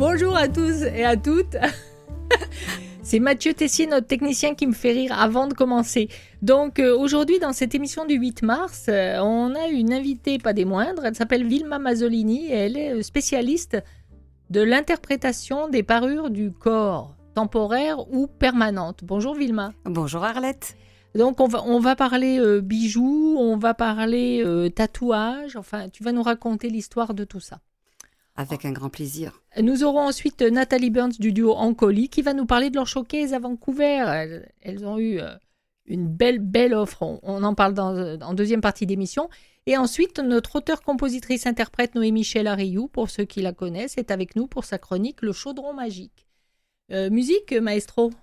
Bonjour à tous et à toutes. C'est Mathieu Tessier, notre technicien, qui me fait rire avant de commencer. Donc aujourd'hui, dans cette émission du 8 mars, on a une invitée, pas des moindres. Elle s'appelle Vilma Mazzolini et elle est spécialiste de l'interprétation des parures du corps, temporaires ou permanentes. Bonjour Vilma. Bonjour Arlette. Donc on va parler bijoux, on va parler tatouage, enfin tu vas nous raconter l'histoire de tout ça. Avec un grand plaisir. Nous aurons ensuite Nathalie Burns du duo Ancoli qui va nous parler de leur showcase à Vancouver. Elles ont eu une belle offre, on en parle en deuxième partie d'émission. Et ensuite, notre auteure-compositrice-interprète Noémie Chellariou, pour ceux qui la connaissent, est avec nous pour sa chronique Le Chaudron Magique. Musique, maestro.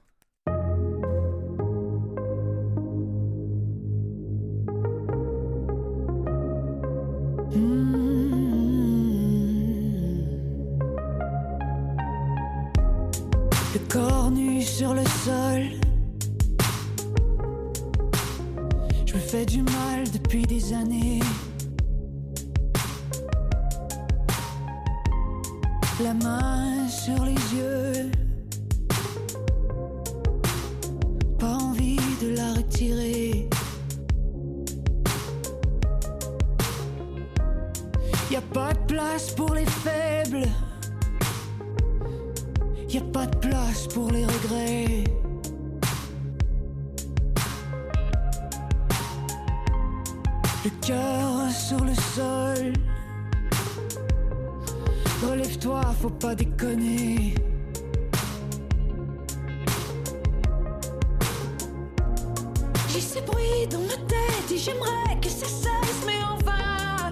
Le corps nu sur le sol, je me fais du mal depuis des années. La main sur les yeux, pas envie de la retirer. Y a pas de place pour les faibles. Y a pas de place pour les regrets. Le cœur sur le sol. Relève-toi, faut pas déconner. J'ai ces bruits dans ma tête et j'aimerais que ça cesse, mais en vain.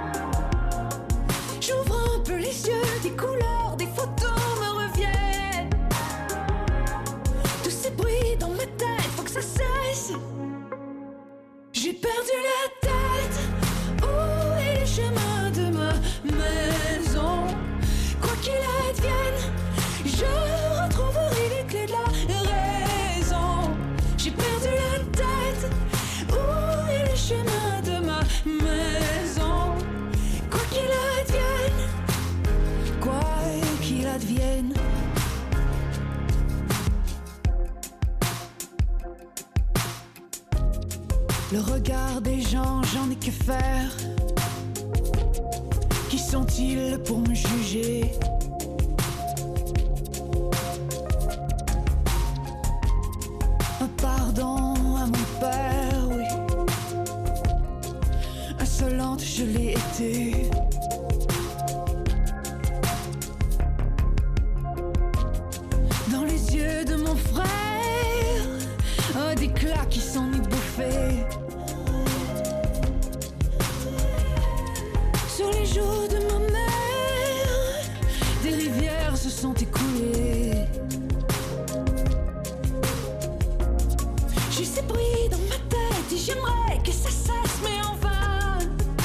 J'ouvre un peu les yeux, des couleurs, des photos me reviennent. Tous ces bruits dans ma tête, faut que ça cesse. J'ai perdu la tête. Où est le chemin de ma maison? Quoi qu'il advienne, je retrouverai les clés de la raison. J'ai perdu la tête. Où est le chemin de ma maison? Quoi qu'il advienne, quoi qu'il advienne. Le regard des gens, j'en ai que faire. Qui sont-ils pour me juger? Un pardon à mon père, oui. Insolente, je l'ai été. Dans les yeux de mon frère, un déclat qui s'en est bouffé. Sur les joues de ma mère, des rivières se sont écoulées. J'ai ces bruits dans ma tête et j'aimerais que ça cesse, mais en vain.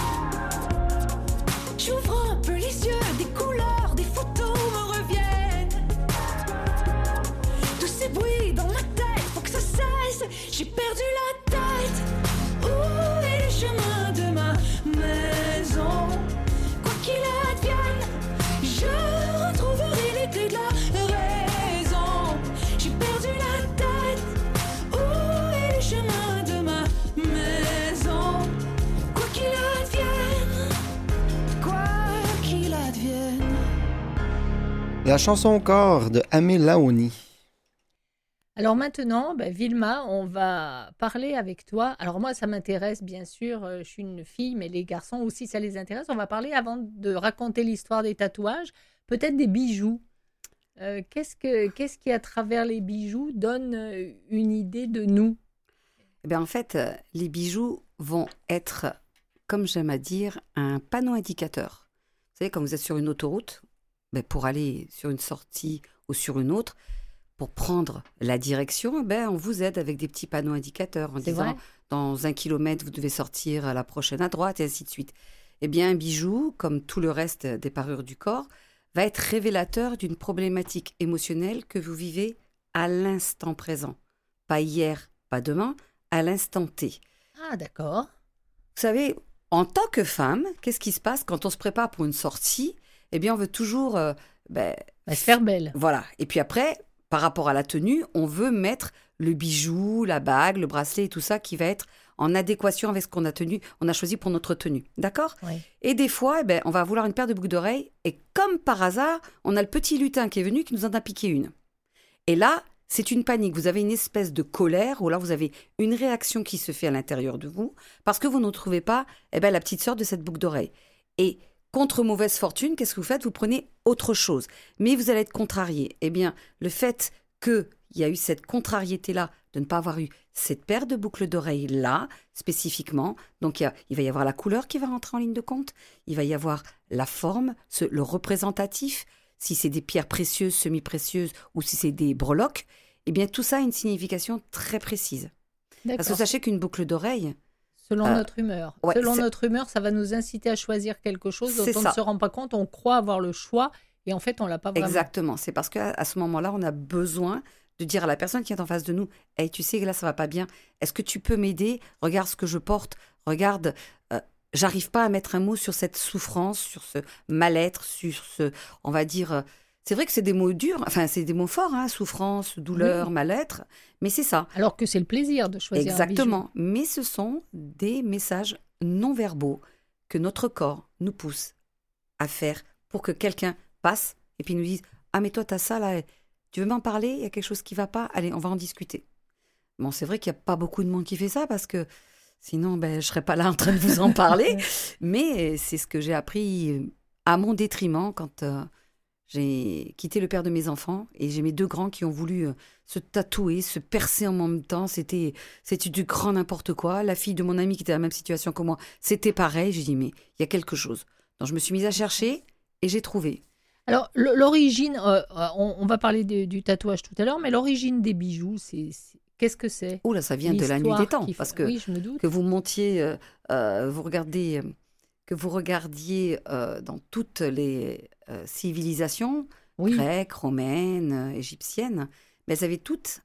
J'ouvre un peu les yeux, des couleurs, des photos me reviennent. Tous ces bruits dans ma tête, faut que ça cesse. J'ai perdu la tête. Où est le chemin de ma maison? Quoi qu'il advienne, je retrouverai les clés de la raison. J'ai perdu la tête. Où est le chemin de ma maison? Quoi qu'il advienne, quoi qu'il advienne. La chanson Corps de Amé Laoni. Alors maintenant, Vilma, on va parler avec toi. Alors moi, ça m'intéresse, bien sûr, je suis une fille, mais les garçons aussi, ça les intéresse. On va parler, avant de raconter l'histoire des tatouages, peut-être des bijoux. Qu'est-ce qui, à travers les bijoux, donne une idée de nous? Eh bien, en fait, les bijoux vont être, comme j'aime à dire, un panneau indicateur. Vous savez, quand vous êtes sur une autoroute, pour aller sur une sortie ou sur une autre, pour prendre la direction, on vous aide avec des petits panneaux indicateurs en disant vrai. Dans 1 kilomètre, vous devez sortir à la prochaine à droite et ainsi de suite. Eh bien, un bijou, comme tout le reste des parures du corps, va être révélateur d'une problématique émotionnelle que vous vivez à l'instant présent. Pas hier, pas demain, à l'instant T. Ah, d'accord. Vous savez, en tant que femme, qu'est-ce qui se passe quand on se prépare pour une sortie? Eh bien, on veut toujours Va se faire belle. Voilà. Et puis après, par rapport à la tenue, on veut mettre le bijou, la bague, le bracelet et tout ça qui va être en adéquation avec ce qu'on a choisi pour notre tenue. D'accord ? Oui. Et des fois, on va vouloir une paire de boucles d'oreilles et comme par hasard, on a le petit lutin qui est venu qui nous en a piqué une. Et là, c'est une panique. Vous avez une espèce de colère ou là, vous avez une réaction qui se fait à l'intérieur de vous parce que vous ne trouvez pas la petite sœur de cette boucle d'oreille. Et contre mauvaise fortune, qu'est-ce que vous faites ? Vous prenez autre chose. Mais vous allez être contrarié. Eh bien, le fait qu'il y a eu cette contrariété-là de ne pas avoir eu cette paire de boucles d'oreilles-là, spécifiquement, donc il va y avoir la couleur qui va rentrer en ligne de compte, il va y avoir la forme, le représentatif, si c'est des pierres précieuses, semi-précieuses ou si c'est des breloques, eh bien tout ça a une signification très précise. D'accord. Parce que sachez qu'une boucle d'oreille... Selon notre humeur. Ouais, Selon notre humeur, ça va nous inciter à choisir quelque chose dont C'est on ça. ne se rend pas compte, on croit avoir le choix et en fait, on ne l'a pas vraiment. Exactement, c'est parce qu'à ce moment-là, on a besoin de dire à la personne qui est en face de nous, « Hey, tu sais que là, ça va pas bien. Est-ce que tu peux m'aider ? Regarde ce que je porte. Regarde, j'arrive pas à mettre un mot sur cette souffrance, sur ce mal-être, sur ce, on va dire... c'est vrai que c'est des mots durs, enfin, c'est des mots forts, hein, souffrance, douleur, Oui. mal-être, mais c'est ça. Alors que c'est le plaisir de choisir Exactement, un bijou. mais ce sont des messages non-verbaux que notre corps nous pousse à faire pour que quelqu'un passe et puis nous dise « Ah, mais toi, t'as ça là, tu veux m'en parler ? Il y a quelque chose qui va pas ? Allez, on va en discuter. » Bon, c'est vrai qu'il n'y a pas beaucoup de monde qui fait ça parce que sinon, je ne serais pas là en train de vous en parler. Mais c'est ce que j'ai appris à mon détriment quand j'ai quitté le père de mes enfants et j'ai mes deux grands qui ont voulu se tatouer, se percer en même temps. C'était du grand n'importe quoi. La fille de mon ami qui était dans la même situation que moi, c'était pareil. J'ai dit, mais il y a quelque chose. Donc, je me suis mise à chercher et j'ai trouvé. Alors, l'origine, on va parler du tatouage tout à l'heure, mais l'origine des bijoux, qu'est-ce que c'est ? Oula, ça vient de la nuit des temps. Parce que, oui, je me doute. que vous montiez, que vous regardiez dans toutes les civilisations, Oui. grecques, romaines, égyptiennes, mais elles avaient toutes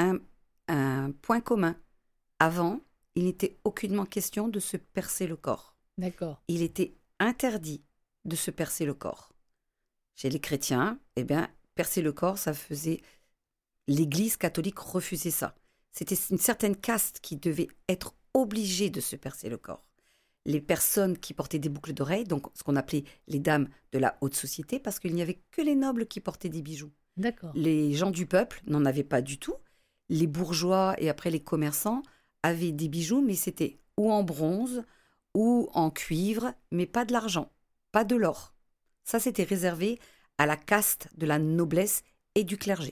un point commun. Avant, il n'était aucunement question de se percer le corps. D'accord. Il était interdit de se percer le corps. Chez les chrétiens, percer le corps, ça faisait... L'Église catholique refusait ça. C'était une certaine caste qui devait être obligée de se percer le corps. Les personnes qui portaient des boucles d'oreilles, donc ce qu'on appelait les dames de la haute société, parce qu'il n'y avait que les nobles qui portaient des bijoux. D'accord. Les gens du peuple n'en avaient pas du tout. Les bourgeois et après les commerçants avaient des bijoux, mais c'était ou en bronze ou en cuivre, mais pas de l'argent, pas de l'or. Ça, c'était réservé à la caste de la noblesse et du clergé.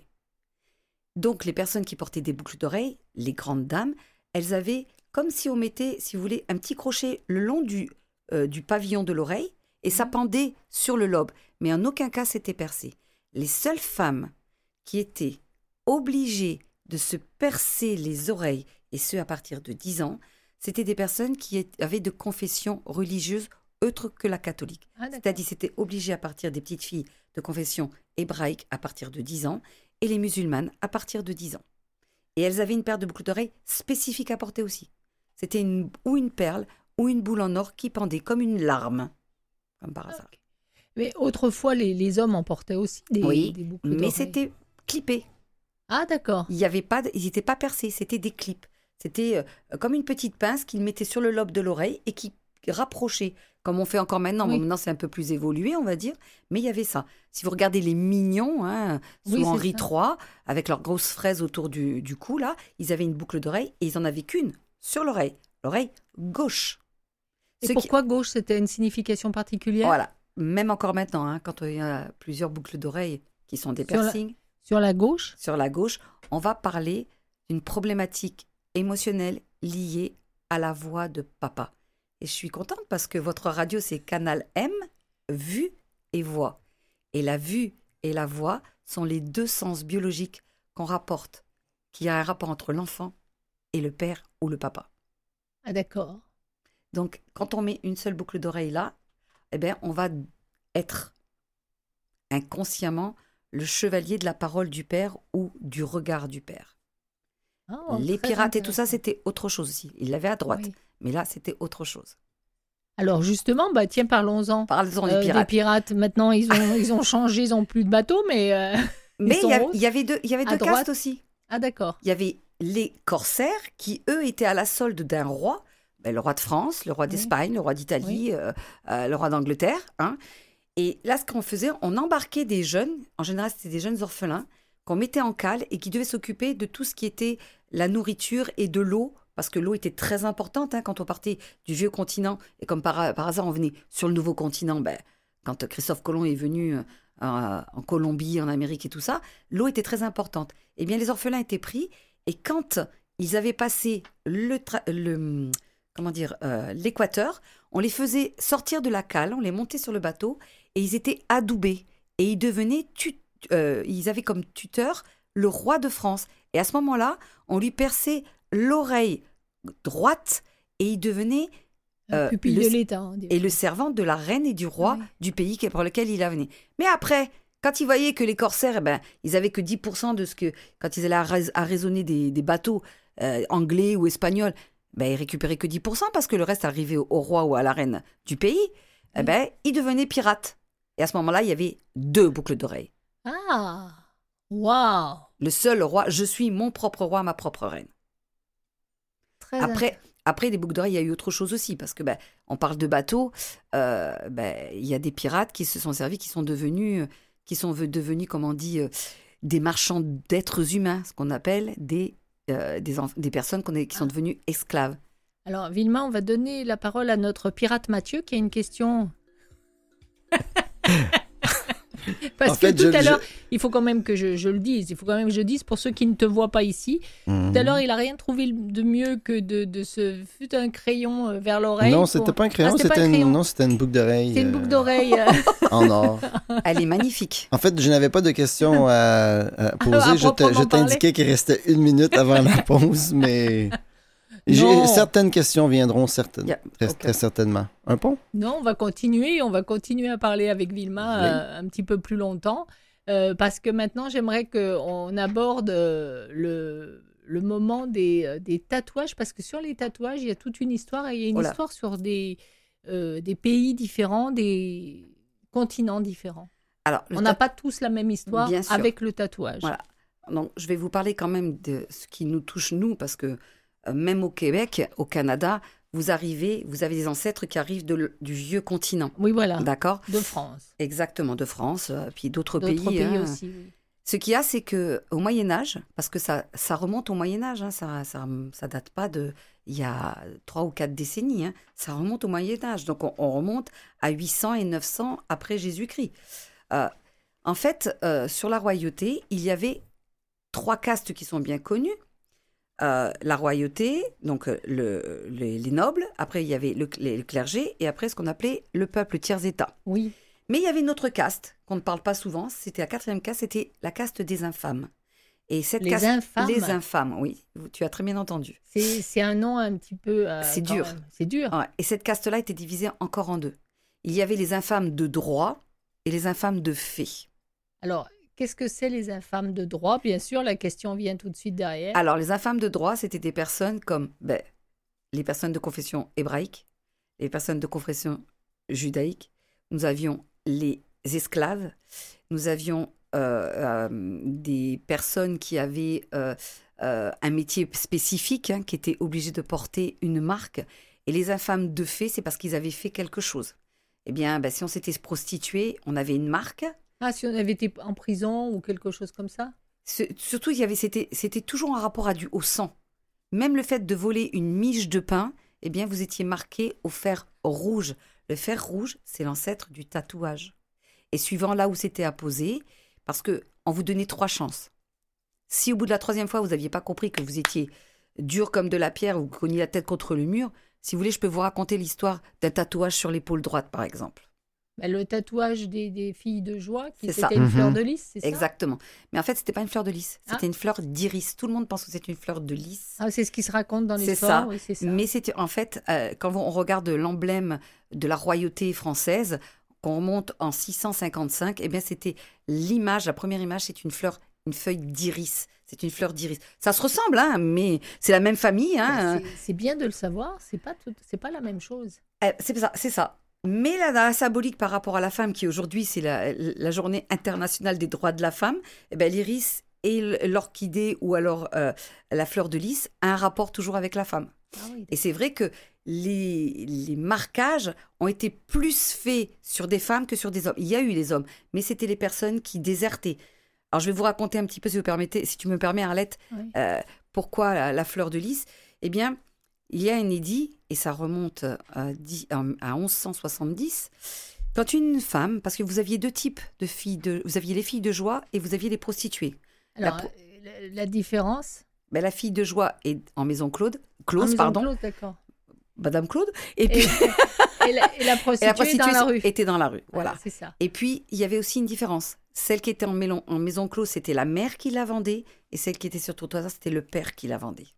Donc, les personnes qui portaient des boucles d'oreilles, les grandes dames, elles avaient comme si on mettait, si vous voulez, un petit crochet le long du pavillon de l'oreille et ça pendait sur le lobe. Mais en aucun cas, c'était percé. Les seules femmes qui étaient obligées de se percer les oreilles, et ce à partir de 10 ans, c'était des personnes qui avaient de confession religieuse autre que la catholique. C'est-à-dire c'était obligé à partir des petites filles de confession hébraïque à partir de 10 ans et les musulmanes à partir de 10 ans. Et elles avaient une paire de boucles d'oreilles spécifique à porter aussi. C'était ou une perle ou une boule en or qui pendait comme une larme, comme par hasard. Okay. Mais autrefois, les hommes en portaient aussi des boucles d'oreilles. Mais c'était clippé. Ah, d'accord. Ils n'étaient pas percés, c'était des clips. C'était comme une petite pince qu'ils mettaient sur le lobe de l'oreille et qui rapprochait, comme on fait encore maintenant. Oui. Bon, maintenant, c'est un peu plus évolué, on va dire. Mais il y avait ça. Si vous regardez les mignons, sous Henri III, avec leurs grosses fraises autour du cou, là, ils avaient une boucle d'oreille et ils n'en avaient qu'une sur l'oreille gauche. Et pourquoi gauche ? C'était une signification particulière ? Voilà. Même encore maintenant, quand il y a plusieurs boucles d'oreilles qui sont des piercings. Sur la gauche ? Sur la gauche, on va parler d'une problématique émotionnelle liée à la voix de papa. Et je suis contente parce que votre radio, c'est Canal M, vue et voix. Et la vue et la voix sont les deux sens biologiques qu'on rapporte, qu'il y a un rapport entre l'enfant et le père ou le papa. Ah, d'accord. Donc, quand on met une seule boucle d'oreille là, on va être inconsciemment le chevalier de la parole du père ou du regard du père. Oh, les pirates et tout ça, c'était autre chose aussi. Ils l'avaient à droite, mais là, c'était autre chose. Alors justement, bah tiens, parlons-en. Parlons des Des pirates. pirates, maintenant, ils ont changé, ils n'ont plus de bateaux, mais Mais sont roses. il y avait deux À castes droite. aussi. Ah d'accord. Il y avait les corsaires qui, eux, étaient à la solde d'un roi, le roi de France, le roi Oui. d'Espagne, le roi d'Italie, le roi d'Angleterre. Hein. Et là, ce qu'on faisait, on embarquait des jeunes, en général, c'était des jeunes orphelins, qu'on mettait en cale et qui devaient s'occuper de tout ce qui était la nourriture et de l'eau, parce que l'eau était très importante quand on partait du vieux continent. Et comme par hasard, on venait sur le nouveau continent, quand Christophe Colomb est venu en Colombie, en Amérique et tout ça, l'eau était très importante. Eh bien, les orphelins étaient pris, et quand ils avaient passé l'équateur, on les faisait sortir de la cale, on les montait sur le bateau, et ils étaient adoubés. Et ils devenaient, ils avaient comme tuteur le roi de France. Et à ce moment-là, on lui perçait l'oreille droite, et il devenait Pupille de l'État. On dirait. et le servant de la reine et du roi Oui. du pays pour lequel il venait. Mais après, quand ils voyaient que les corsaires, ils avaient que 10% de ce que... Quand ils allaient arraisonner des bateaux anglais ou espagnols, ils récupéraient que 10% parce que le reste arrivait au roi ou à la reine du pays. Ils devenaient pirates. Et à ce moment-là, il y avait 2 boucles d'oreilles. Ah, waouh. Le seul roi, je suis mon propre roi, ma propre reine. Très Après, les boucles d'oreilles, il y a eu autre chose aussi, parce que on parle de bateaux, il y a des pirates qui se sont servis, qui sont devenus, comme on dit, des marchands d'êtres humains, ce qu'on appelle des personnes qui sont devenues esclaves. Alors, Vilma, on va donner la parole à notre pirate Mathieu qui a une question. Parce En fait, que tout à l'heure, il faut quand même que je le dise. Il faut quand même que je dise pour ceux qui ne te voient pas ici. Mhm. Tout à l'heure, il n'a rien trouvé de mieux que de se foutre un crayon vers l'oreille. Non, pour- c'était pas un crayon, Ah, c'était pas un crayon. non, c'était une boucle d'oreille. C'est une boucle d'oreille. En or. Elle est magnifique. En fait, je n'avais pas de questions à poser. À Je proprement t'indiquais qu'il restait 1 minute avant la pause, mais Non. certaines questions viendront Yeah, très certainement. Un pont? Non, on va continuer à parler avec Vilma Oui. un petit peu plus longtemps, parce que maintenant, j'aimerais qu'on aborde le moment des tatouages, parce que sur les tatouages, il y a toute une histoire, et il y a une Oh là. histoire sur des pays différents, des continents différents. Alors, On n'a pas tous la même histoire Bien sûr. avec le tatouage. Voilà. Donc, je vais vous parler quand même de ce qui nous touche, nous, parce que même au Québec, au Canada, vous avez des ancêtres qui arrivent du vieux continent. Oui, voilà, D'accord? de France. Exactement, de France, puis d'autres D'autres pays. pays hein. aussi, oui. Ce qu'il y a, c'est qu'au Moyen-Âge, parce que ça remonte au Moyen-Âge, hein, ça date pas il y a 3 ou 4 décennies, hein, ça remonte au Moyen-Âge. Donc, on remonte à 800 et 900 après Jésus-Christ. En fait, sur la royauté, il y avait 3 castes qui sont bien connues. La royauté, donc les nobles, après il y avait le clergé, et après ce qu'on appelait le peuple, tiers-état. Oui, Mais il y avait une autre caste qu'on ne parle pas souvent, c'était la 4e caste, c'était la caste des infâmes. Et cette les caste, infâmes. les infâmes, oui, tu as très bien entendu. C'est un nom un petit peu... C'est quand dur. même. C'est dur. Ouais, et cette caste-là était divisée encore en 2. Il y avait les infâmes de droit et les infâmes de fait. Alors, qu'est-ce que c'est les infâmes de droit? Bien sûr, la question vient tout de suite derrière. Alors, les infâmes de droit, c'était des personnes comme les personnes de confession hébraïque, les personnes de confession judaïque. Nous avions les esclaves. Nous avions des personnes qui avaient un métier spécifique, qui étaient obligées de porter une marque. Et les infâmes de fait, c'est parce qu'ils avaient fait quelque chose. Eh bien, si on s'était prostitué, on avait une marque. Ah, si on avait été en prison ou quelque chose comme ça? Surtout, c'était toujours en rapport au sang. Même le fait de voler une miche de pain, eh bien, vous étiez marqué au fer rouge. Le fer rouge, c'est l'ancêtre du tatouage. Et suivant là où c'était apposé, parce qu'on vous donnait 3 chances. Si au bout de la 3e fois, vous n'aviez pas compris que vous étiez dur comme de la pierre, vous cogniez la tête contre le mur, si vous voulez, je peux vous raconter l'histoire d'un tatouage sur l'épaule droite, par exemple. Le tatouage des filles de joie, C'est ça. c'était une fleur Mhm. de lys, c'est ça? Exactement. Mais en fait, c'était pas une fleur de lys, c'était Ah. une fleur d'iris. Tout le monde pense que c'est une fleur de lys. Ah, c'est ce qui se raconte dans C'est l'histoire. ça. Oui, c'est ça. Mais c'était en fait, quand on regarde l'emblème de la royauté française, qu'on remonte en 655, eh bien c'était l'image, la première image, c'est une fleur, une feuille d'iris. C'est une fleur d'iris. Ça se ressemble, hein, mais c'est la même famille. Hein. C'est bien de le savoir, c'est pas la même chose. C'est ça. Mais là, dans la symbolique par rapport à la femme, qui aujourd'hui, c'est la journée internationale des droits de la femme, eh ben, l'iris et l'orchidée ou alors la fleur de lys a un rapport toujours avec la femme. Ah oui, Et c'est vrai que les marquages ont été plus faits sur des femmes que sur des hommes. Il y a eu les hommes, mais c'était les personnes qui désertaient. Alors, je vais vous raconter un petit peu, si tu me permets, Arlette, oui. pourquoi la fleur de lys. Eh bien, il y a un édit, et ça remonte à 1170, quand une femme, parce que vous aviez deux types de filles, vous aviez les filles de joie et vous aviez les prostituées. Alors, la différence Ben, la fille de joie est en maison Close, en maison pardon, close, d'accord. Madame Claude, et puis Et la prostituée dans la rue. était dans la rue, voilà. C'est ça. Et puis, il y avait aussi une différence. Celle qui était en maison close, c'était la mère qui la vendait, et celle qui était sur trottoir, c'était le père qui la vendait.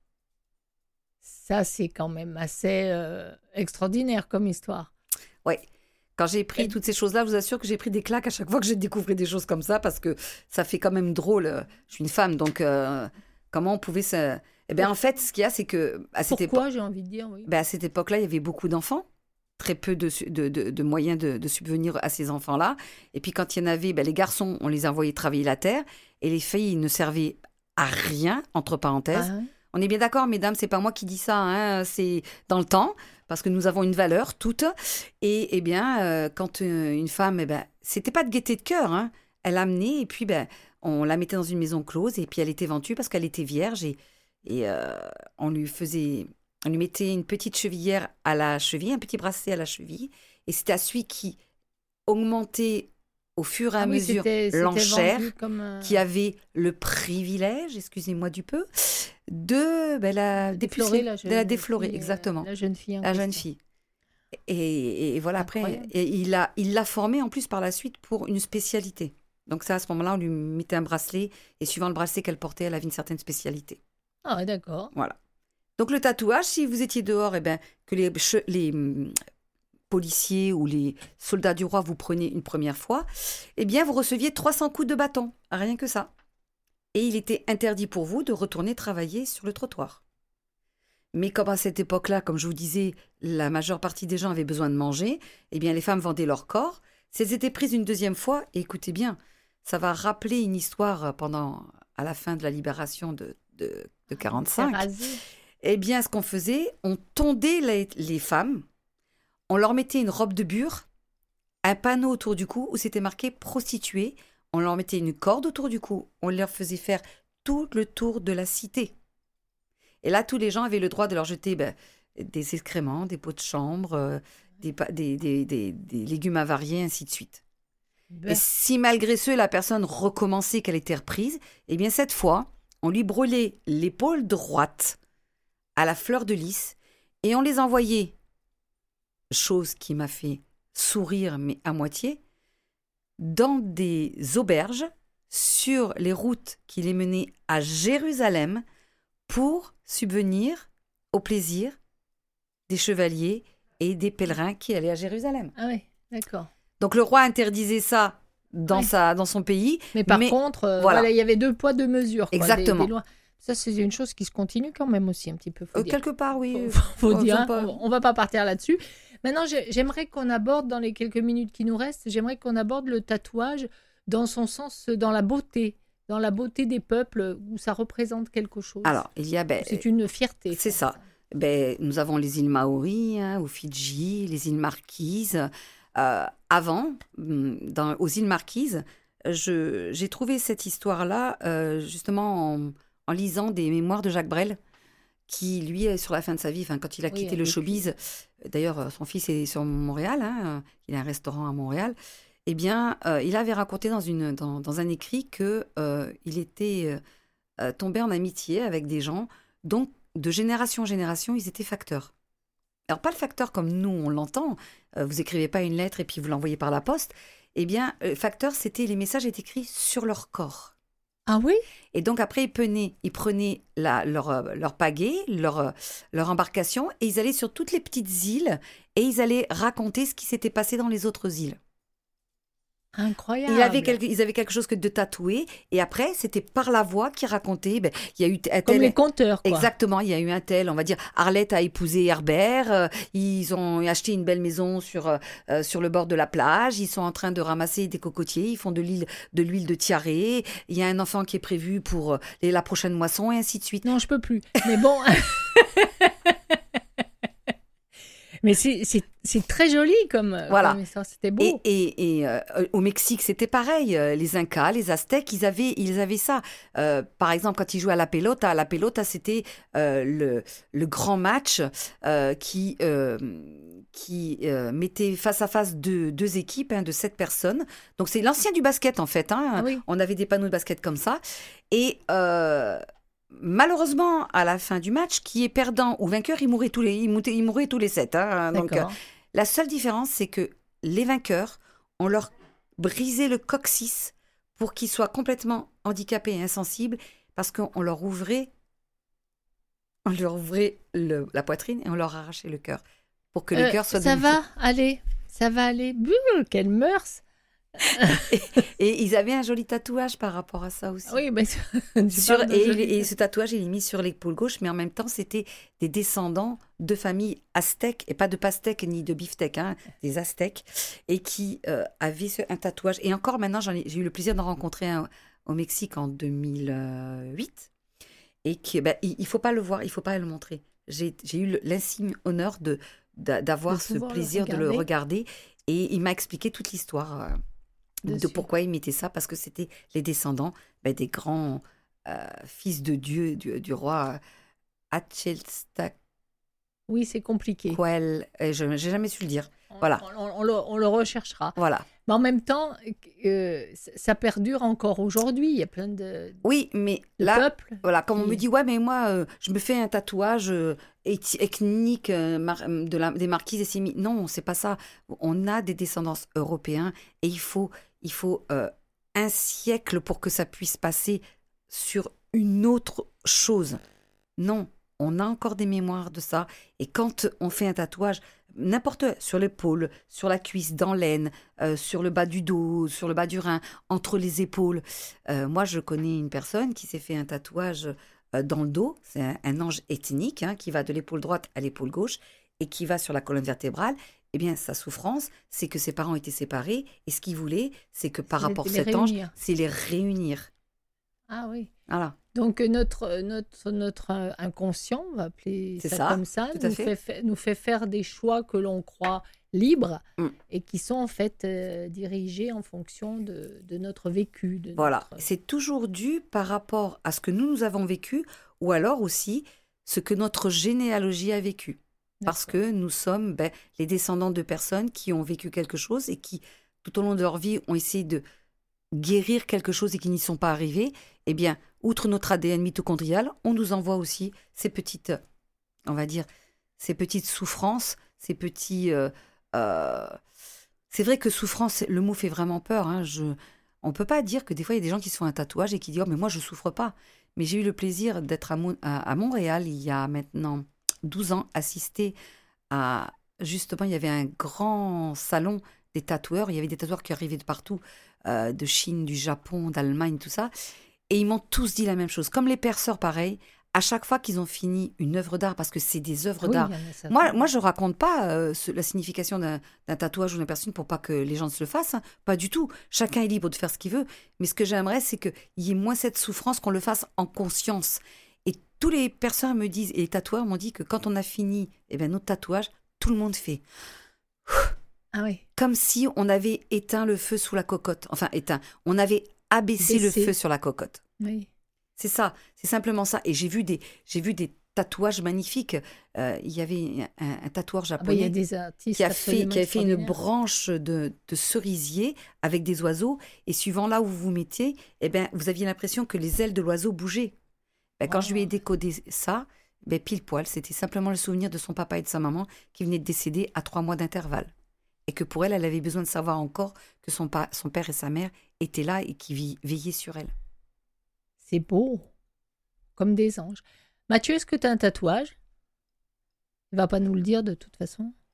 Ça, c'est quand même assez extraordinaire comme histoire. Oui. Quand j'ai pris toutes ces choses-là, je vous assure que j'ai pris des claques à chaque fois que j'ai découvert des choses comme ça, parce que ça fait quand même drôle. Je suis une femme, donc comment on pouvait se... Eh bien, en fait, ce qu'il y a, c'est que... Pourquoi, j'ai envie de dire, oui. À cette époque-là, il y avait beaucoup d'enfants, très peu de moyens de subvenir à ces enfants-là. Et puis, quand il y en avait, les garçons, on les envoyait travailler la terre, et les filles ne servaient à rien, entre parenthèses. Ah, oui. On est bien d'accord, mesdames, c'est pas moi qui dis ça, hein, c'est dans le temps, parce que nous avons une valeur toutes. Et eh bien, quand une femme, c'était pas de gaieté de cœur, hein, elle amenait, et puis on la mettait dans une maison close, et puis elle était vendue parce qu'elle était vierge, et on lui mettait une petite chevillère à la cheville, un petit bracelet à la cheville, et c'était à celui qui augmentait au fur et à mesure l'enchère, qui avait le privilège, excusez-moi du peu, de la déflorer, exactement. La jeune fille. La jeune fille. Et voilà, Incroyable. après, il l'a formée en plus par la suite pour une spécialité. Donc ça, à ce moment-là, on lui mettait un bracelet, et suivant le bracelet qu'elle portait, elle avait une certaine spécialité. Ah, d'accord. Voilà. Donc le tatouage, si vous étiez dehors, que les policiers ou les soldats du roi vous prenaient une première fois, vous receviez 300 coups de bâton, rien que ça. Et il était interdit pour vous de retourner travailler sur le trottoir. Mais comme à cette époque-là, comme je vous disais, la majeure partie des gens avaient besoin de manger, les femmes vendaient leur corps. Si elles étaient prises une deuxième fois, et écoutez bien, ça va rappeler une histoire à la fin de la libération de 45. Ce qu'on faisait, on tondait les femmes, on leur mettait une robe de bure, un panneau autour du cou où c'était marqué prostituée, on leur mettait une corde autour du cou, on leur faisait faire tout le tour de la cité. Et là, tous les gens avaient le droit de leur jeter des excréments, des pots de chambre, des légumes avariés, ainsi de suite. Et si malgré ce, la personne recommençait qu'elle était reprise, cette fois, on lui brûlait l'épaule droite à la fleur de lys et on les envoyait, chose qui m'a fait sourire, mais à moitié, dans des auberges sur les routes qui les menaient à Jérusalem pour subvenir au plaisir des chevaliers et des pèlerins qui allaient à Jérusalem. Ah oui, d'accord. Donc le roi interdisait ça dans son pays. Mais par contre, il y avait 2 poids, 2 mesures. Exactement. Des lois. Ça, c'est une chose qui se continue quand même aussi un petit peu. Quelque part, oui. Faut dire, on va pas partir là-dessus. Maintenant, j'aimerais qu'on aborde, dans les quelques minutes qui nous restent, le tatouage dans son sens, dans la beauté des peuples, où ça représente quelque chose. Alors, il y a... c'est une fierté. C'est ça. Nous avons les îles Maoris, aux Fidji, les îles Marquises. Avant, aux îles Marquises, j'ai trouvé cette histoire-là justement en lisant des mémoires de Jacques Brel, qui, lui, sur la fin de sa vie, quand il a quitté le showbiz, d'ailleurs, son fils est sur Montréal, il a un restaurant à Montréal, il avait raconté dans un écrit qu'il était tombé en amitié avec des gens, donc de génération en génération, ils étaient facteurs. Alors, pas le facteur comme nous, on l'entend, vous écrivez pas une lettre et puis vous l'envoyez par la poste. Facteur, c'était les messages étaient écrits sur leur corps. Ah oui? Et donc, après, ils prenaient leur pagaie, leur embarcation, et ils allaient sur toutes les petites îles, et ils allaient raconter ce qui s'était passé dans les autres îles. Incroyable. Ils avaient quelque chose que de tatoué. Et après, c'était par la voix qui racontait. Ben, il y a eu un Comme tel. les conteurs, quoi. Exactement, il y a eu un tel. On va dire, Arlette a épousé Herbert. Ils ont acheté une belle maison sur le bord de la plage. Ils sont en train de ramasser des cocotiers. Ils font de l'huile de tiaré. Il y a un enfant qui est prévu pour la prochaine moisson et ainsi de suite. Non, je peux plus. Mais bon. Mais c'est très joli comme histoire. C'était beau. Et au Mexique, c'était pareil. Les Incas, les Aztèques, ils avaient ça. Par exemple, quand ils jouaient à la pelota, c'était le grand match qui mettait face à face deux équipes de 7 personnes. Donc, c'est l'ancien du basket, en fait. Ah oui. On avait des panneaux de basket comme ça. Et malheureusement, à la fin du match, qui est perdant ou vainqueur, ils mouraient tous les 7. Donc, la seule différence, c'est que les vainqueurs, on leur brisait le coccyx pour qu'ils soient complètement handicapés et insensibles, parce qu'on leur ouvrait la poitrine et on leur arrachait le cœur pour que le cœur soit ça va aller. Buh, quelle mœurs. Et ils avaient un joli tatouage par rapport à ça aussi. Oui, mais et ce tatouage, il est mis sur l'épaule gauche, mais en même temps, c'était des descendants de familles aztèques, et pas de pastèques ni de beefsteak, des aztèques, et qui avaient un tatouage. Et encore maintenant, j'ai eu le plaisir d'en rencontrer un au Mexique en 2008, et qui, il faut pas le voir, il faut pas le montrer. J'ai eu l'insigne honneur d'avoir ce plaisir de le regarder, et il m'a expliqué toute l'histoire de pourquoi il mettait ça, parce que c'était les descendants des grands fils de Dieu, du roi Hatshepsut. Oui, c'est compliqué. Je n'ai jamais su le dire. Voilà. On le recherchera. Voilà. Mais en même temps, ça perdure encore aujourd'hui. Il y a plein de oui, mais de là, peuples. Voilà, comme on me dit, ouais, mais moi, je me fais un tatouage ethnique des marquises et sémis. Non, c'est pas ça. On a des descendants européens et il faut un siècle pour que ça puisse passer sur une autre chose. Non, on a encore des mémoires de ça. Et quand on fait un tatouage, n'importe où, sur l'épaule, sur la cuisse, dans l'aine, sur le bas du dos, sur le bas du rein, entre les épaules. Moi, je connais une personne qui s'est fait un tatouage dans le dos. C'est un ange ethnique qui va de l'épaule droite à l'épaule gauche et qui va sur la colonne vertébrale. Eh bien, sa souffrance, c'est que ses parents étaient séparés et ce qu'il voulait, c'est que par rapport à cet ange, c'est les réunir. Ah oui. Voilà. Donc notre inconscient, on va appeler ça comme ça, nous fait faire des choix que l'on croit libres et qui sont en fait dirigés en fonction de notre vécu. Voilà, c'est toujours dû par rapport à ce que nous avons vécu ou alors aussi ce que notre généalogie a vécu. Parce que nous sommes les descendants de personnes qui ont vécu quelque chose et qui, tout au long de leur vie, ont essayé de guérir quelque chose et qui n'y sont pas arrivés. Eh bien, outre notre ADN mitochondrial, on nous envoie aussi ces petites, on va dire, ces petites souffrances, ces petits... C'est vrai que souffrance, le mot fait vraiment peur. On ne peut pas dire que des fois, il y a des gens qui se font un tatouage et qui disent « Oh, mais moi, je ne souffre pas ». Mais j'ai eu le plaisir d'être à Montréal, il y a maintenant 12 ans, assister à... Justement, il y avait un grand salon des tatoueurs. Il y avait des tatoueurs qui arrivaient de partout, de Chine, du Japon, d'Allemagne, tout ça. Et ils m'ont tous dit la même chose. Comme les perceurs, pareil, à chaque fois qu'ils ont fini une œuvre d'art, parce que c'est des œuvres d'art. Moi, je ne raconte pas la signification d'un tatouage ou d'une personne pour pas que les gens se le fassent. Pas du tout. Chacun est libre de faire ce qu'il veut. Mais ce que j'aimerais, c'est qu'il y ait moins cette souffrance, qu'on le fasse en conscience. Et tous les perceurs me disent, et les tatoueurs m'ont dit que quand on a fini notre tatouage, tout le monde fait... Ah oui. Comme si on avait éteint le feu sous la cocotte. Enfin, on avait abaissé le feu sur la cocotte. Oui. C'est ça, c'est simplement ça. Et j'ai vu des tatouages magnifiques. Il y avait un tatoueur japonais il y a des artistes qui a fait une branche de cerisier avec des oiseaux. Et suivant là où vous vous mettiez, vous aviez l'impression que les ailes de l'oiseau bougeaient. Quand je lui ai décodé ça, pile poil, c'était simplement le souvenir de son papa et de sa maman qui venaient de décéder à 3 mois d'intervalle. Et que pour elle, elle avait besoin de savoir encore que son père et sa mère étaient là et qui veillaient sur elle. C'est beau, comme des anges. Mathieu, est-ce que tu as un tatouage? Il ne va pas nous le dire de toute façon.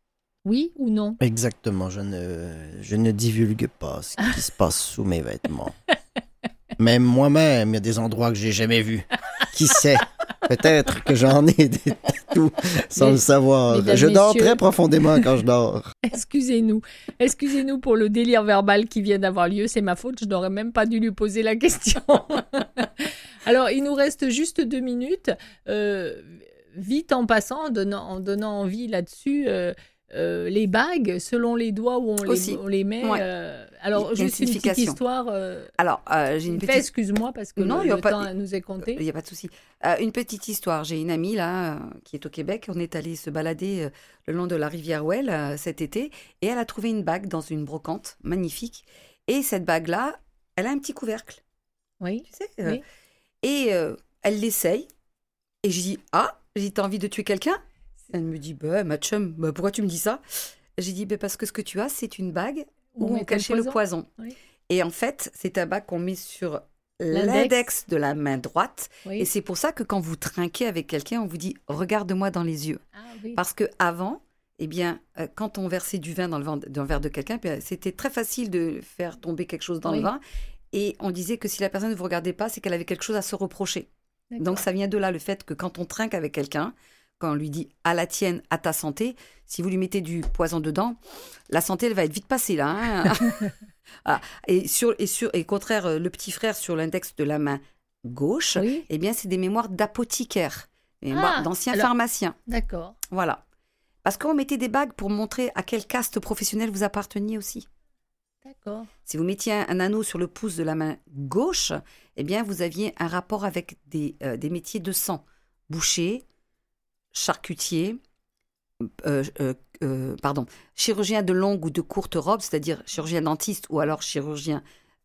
Oui ou non? Exactement, je ne divulgue pas ce qui se passe sous mes vêtements. Même moi-même, il y a des endroits que j'ai jamais vus. Qui sait? Peut-être que j'en ai des tatous sans le savoir. mesdames, Je dors messieurs. très profondément quand je dors. Excusez-nous pour le délire verbal qui vient d'avoir lieu. C'est ma faute, je n'aurais même pas dû lui poser la question. Alors, il nous reste juste 2 minutes. Vite en passant, en donnant envie là-dessus, les bagues, selon les doigts où Aussi. on les met. Ouais. Alors, Il y a une juste une petite signification. histoire. Alors, j'ai une petite... Excuse-moi, parce que Non, le il y a pas- temps nous est compté. Il n'y a pas de souci. Une petite histoire. J'ai une amie là qui est au Québec. On est allé se balader le long de la rivière Well cet été et elle a trouvé une bague dans une brocante magnifique. Et cette bague-là, elle a un petit couvercle, Oui. tu sais. Oui. Et elle l'essaye. Et je dis j'ai dit, t'as envie de tuer quelqu'un? Elle me dit ma chum, pourquoi tu me dis ça? J'ai dit parce que ce que tu as, c'est une bague où on mettait cachait le poison. Oui. Et en fait, c'est un bague qu'on met sur L'index. l'index de la main droite. Oui. Et c'est pour ça que quand vous trinquez avec quelqu'un, on vous dit « regarde-moi dans les yeux Ah, oui. ». Parce qu'avant, quand on versait du vin dans le verre de quelqu'un, c'était très facile de faire tomber quelque chose dans Oui. le vin. Et on disait que si la personne ne vous regardait pas, c'est qu'elle avait quelque chose à se reprocher. D'accord. Donc ça vient de là, le fait que quand on trinque avec quelqu'un, quand on lui dit « à la tienne, à ta santé », si vous lui mettez du poison dedans, la santé, elle va être vite passée là. Hein. Ah, et contraire, le petit frère sur l'index de la main gauche, Oui. eh bien, c'est des mémoires d'apothicaires, des mémoires d'anciens alors- pharmaciens. D'accord. Voilà. Parce qu'on mettait des bagues pour montrer à quelle caste professionnelle vous apparteniez aussi. D'accord. Si vous mettiez un anneau sur le pouce de la main gauche, eh bien, vous aviez un rapport avec des métiers de sang. Boucher, charcutier, chirurgien de longue ou de courte robe, c'est-à-dire chirurgien dentiste ou alors chirurgien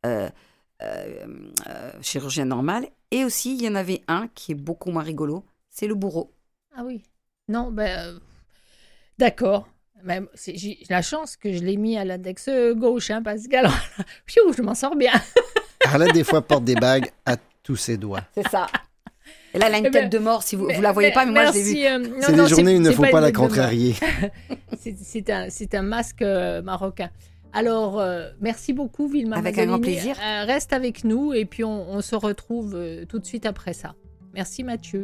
normal. Et aussi, il y en avait un qui est beaucoup moins rigolo, c'est le bourreau. Ah oui. Non, d'accord. Mais j'ai la chance que je l'ai mis à l'index gauche, hein, parce que alors, je m'en sors bien. Arlette, des fois, porte des bagues à tous ses doigts. C'est ça. Et là, elle a une Eh ben, tête de mort, si vous la voyez pas, mais moi, je l'ai vue. C'est des journées où il ne faut pas la contrarier. C'est un masque marocain. Alors, merci beaucoup, Vilma Avec un grand Mazzolini. plaisir. Reste avec nous et puis on se retrouve tout de suite après ça. Merci Mathieu.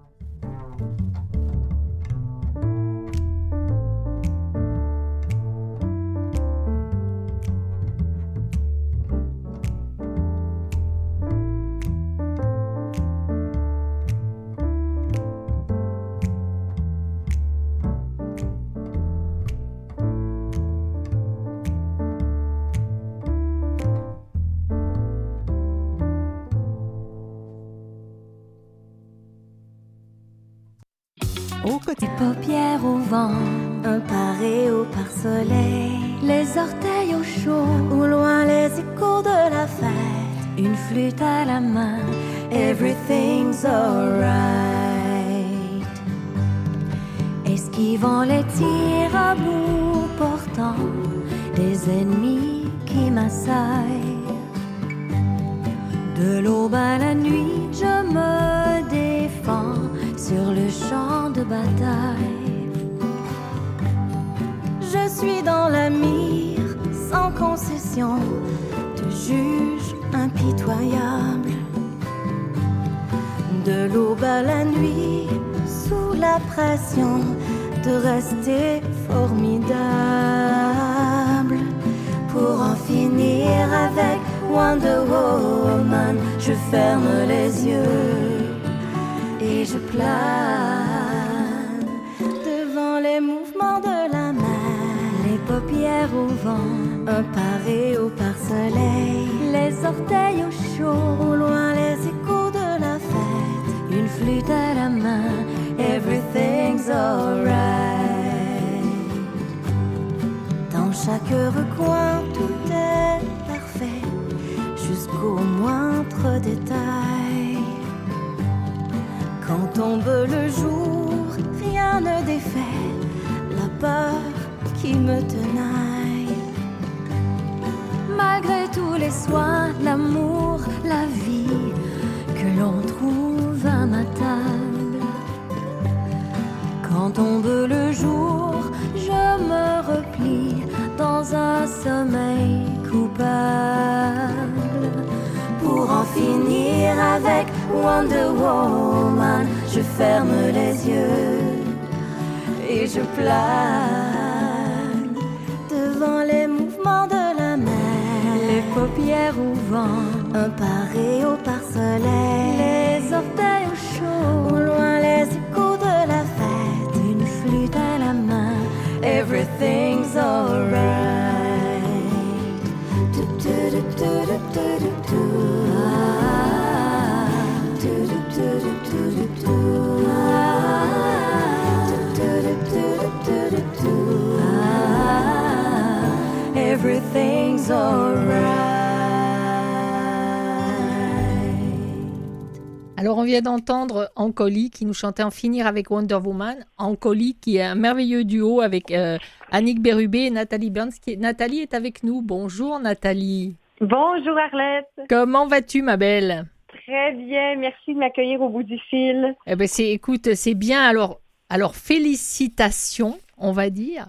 Au côté paupières au vent, un paré au pare-soleil, les orteils au chaud, au loin les échos de la fête, une flûte à la main, everything's alright. Esquivant les tirs à bout portant, des ennemis qui m'assaillent. De l'aube à la nuit, je me défends sur le champ de bataille. Je suis dans la mire, sans concession, de juge impitoyable. De l'aube à la nuit, sous la pression de rester formidable. Pour en finir avec Wonder Woman, je ferme les yeux et je plane devant les mouvements de la mer, les paupières au vent, un paré au pare-soleil, les orteils au chaud, au loin les échos de la fête, une flûte à la main, everything's alright. Dans chaque recoin, tout est parfait, jusqu'au moindre détail. Quand tombe le jour, rien ne défait la peur qui me tenaille. Malgré tous les soins, l'amour, la vie que l'on trouve à ma table. Quand tombe le jour, je me dans un sommeil coupable. Pour en finir avec Wonder Woman, je ferme les yeux et je plane devant les mouvements de la mer, les paupières au vent, un paré par soleil, les orteils au chaud, au loin les échos de la fête, une flûte à la main, everything's alright. Everything's alright. Alors, on vient d'entendre Ancoli qui nous chantait En finir avec Wonder Woman. Ancoli qui est un merveilleux duo avec Annick Bérubé et Nathalie Burns. Nathalie est avec nous. Bonjour Nathalie. Bonjour Arlette. Comment vas-tu ma belle? Très bien, merci de m'accueillir au bout du fil. Eh ben écoute, c'est bien. Alors félicitations, on va dire,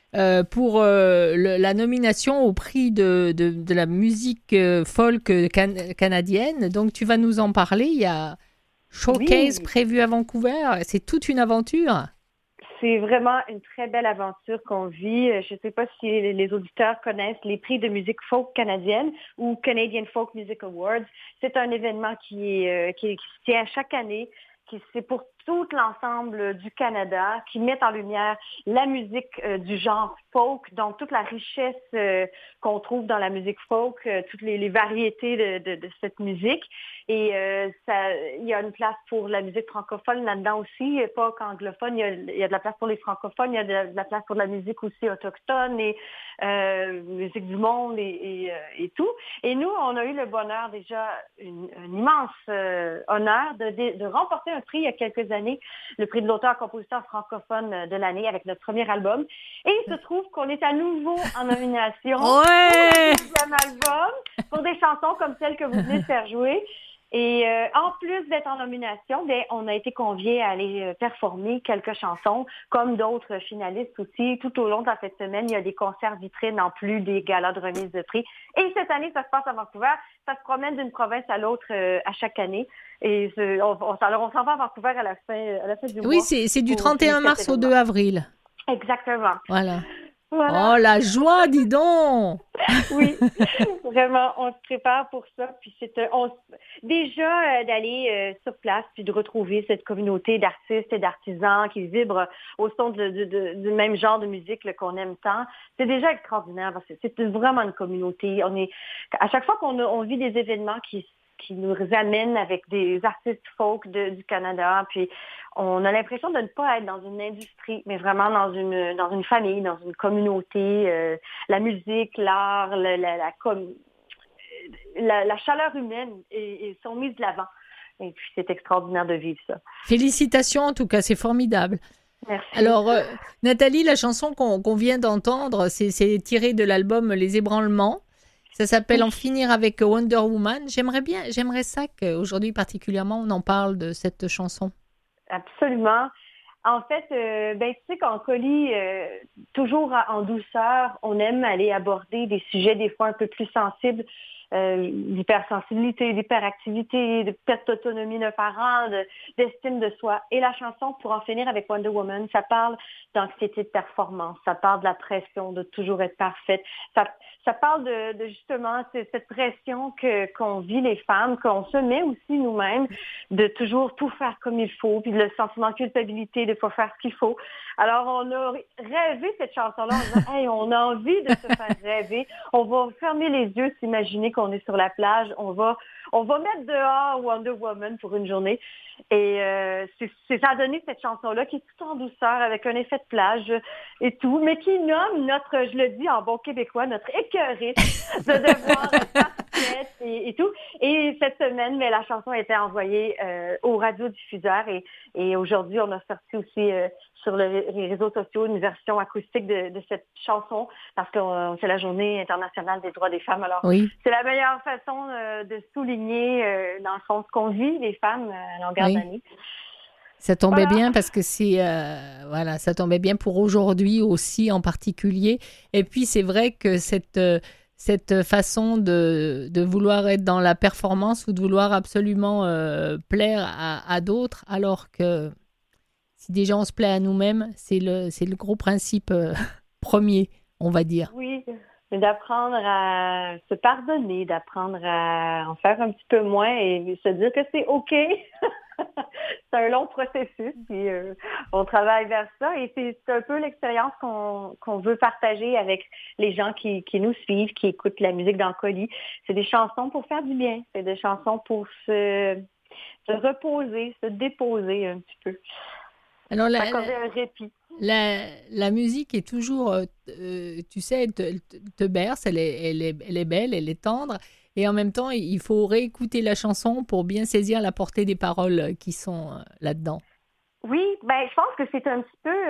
pour la nomination au prix de la musique folk canadienne. Donc tu vas nous en parler. Il y a Showcase prévu à Vancouver. C'est toute une aventure. C'est vraiment une très belle aventure qu'on vit. Je ne sais pas si les auditeurs connaissent les prix de musique folk canadienne ou Canadian Folk Music Awards. C'est un événement qui se tient chaque année. C'est pour tout l'ensemble du Canada qui met en lumière la musique du genre folk, donc toute la richesse qu'on trouve dans la musique folk, toutes les variétés de cette musique. Et il y a une place pour la musique francophone là-dedans aussi, pas qu'anglophone. Il y a de la place pour les francophones, il y a de la place pour la musique aussi autochtone et musique du monde et tout. Et nous, on a eu le bonheur déjà, un immense honneur de remporter un prix il y a quelques années, le prix de l'auteur-compositeur francophone de l'année avec notre premier album. Et il se trouve qu'on est à nouveau en nomination pour le deuxième album, pour des chansons comme celles que vous venez de faire jouer. Et en plus d'être en nomination, on a été conviés à aller performer quelques chansons, comme d'autres finalistes aussi. Tout au long de cette semaine, il y a des concerts vitrines en plus des galas de remise de prix. Et cette année, ça se passe à Vancouver. Ça se promène d'une province à l'autre à chaque année. Et on s'en va à Vancouver à la fin du mois. Oui, c'est du 31 mars au 2 avril. Exactement. Voilà. Voilà. Oh, la joie, dis donc! Oui, vraiment, on se prépare pour ça. Puis déjà d'aller sur place, puis de retrouver cette communauté d'artistes et d'artisans qui vibrent au son du même genre de musique qu'on aime tant. C'est déjà extraordinaire parce que c'est vraiment une communauté. À chaque fois qu'on vit des événements qui nous amènent avec des artistes folk du Canada, puis on a l'impression de ne pas être dans une industrie, mais vraiment dans une famille, dans une communauté. La musique, l'art, la chaleur humaine sont mises de l'avant. Et puis, c'est extraordinaire de vivre ça. Félicitations, en tout cas, c'est formidable. Merci. Alors, Nathalie, la chanson qu'on vient d'entendre, c'est tiré de l'album Les Ébranlements. Ça s'appelle En finir avec Wonder Woman. J'aimerais ça qu'aujourd'hui particulièrement, on en parle de cette chanson. Absolument. En fait, tu sais qu'en colis, toujours en douceur, on aime aller aborder des sujets des fois un peu plus sensibles, d'hypersensibilité, d'hyperactivité, de perte d'autonomie d'un parent, d'estime de soi. Et la chanson, pour en finir avec Wonder Woman, ça parle d'anxiété de performance, ça parle de la pression de toujours être parfaite, ça parle de justement cette pression qu'on vit les femmes, qu'on se met aussi nous-mêmes, de toujours tout faire comme il faut, puis le sentiment de culpabilité de ne pas faire ce qu'il faut. Alors, on a rêvé cette chanson-là en disant, hey, on a envie de se faire rêver, on va fermer les yeux, s'imaginer qu'on est sur la plage, on va mettre dehors Wonder Woman pour une journée. Et ça a donné cette chanson-là qui est tout en douceur, avec un effet de plage et tout, mais qui nomme je le dis en bon québécois, notre écœuriste de devoir être parfaite et tout. Et cette semaine, la chanson a été envoyée aux radiodiffuseurs et aujourd'hui, on a sorti aussi sur les réseaux sociaux une version acoustique de cette chanson parce que c'est la Journée internationale des droits des femmes. Alors, c'est la meilleure façon de souligner, dans le fond, ce qu'on vit, les femmes, à longueur d'année. Ça tombait Voilà. bien parce que voilà, ça tombait bien pour aujourd'hui aussi en particulier. Et puis c'est vrai que cette façon de vouloir être dans la performance ou de vouloir absolument plaire à d'autres, alors que si déjà on se plaît à nous-mêmes, c'est le gros principe premier, on va dire. Oui, mais d'apprendre à se pardonner, d'apprendre à en faire un petit peu moins et se dire que c'est OK. C'est un long processus, puis on travaille vers ça et c'est un peu l'expérience qu'on veut partager avec les gens qui nous suivent, qui écoutent la musique dans le colis. C'est des chansons pour faire du bien, c'est des chansons pour se reposer, se déposer un petit peu, Alors s'accorder un répit. la musique est toujours, tu sais, te berce, elle est belle, elle est tendre. Et en même temps, il faut réécouter la chanson pour bien saisir la portée des paroles qui sont là-dedans. Oui, ben je pense que c'est un petit peu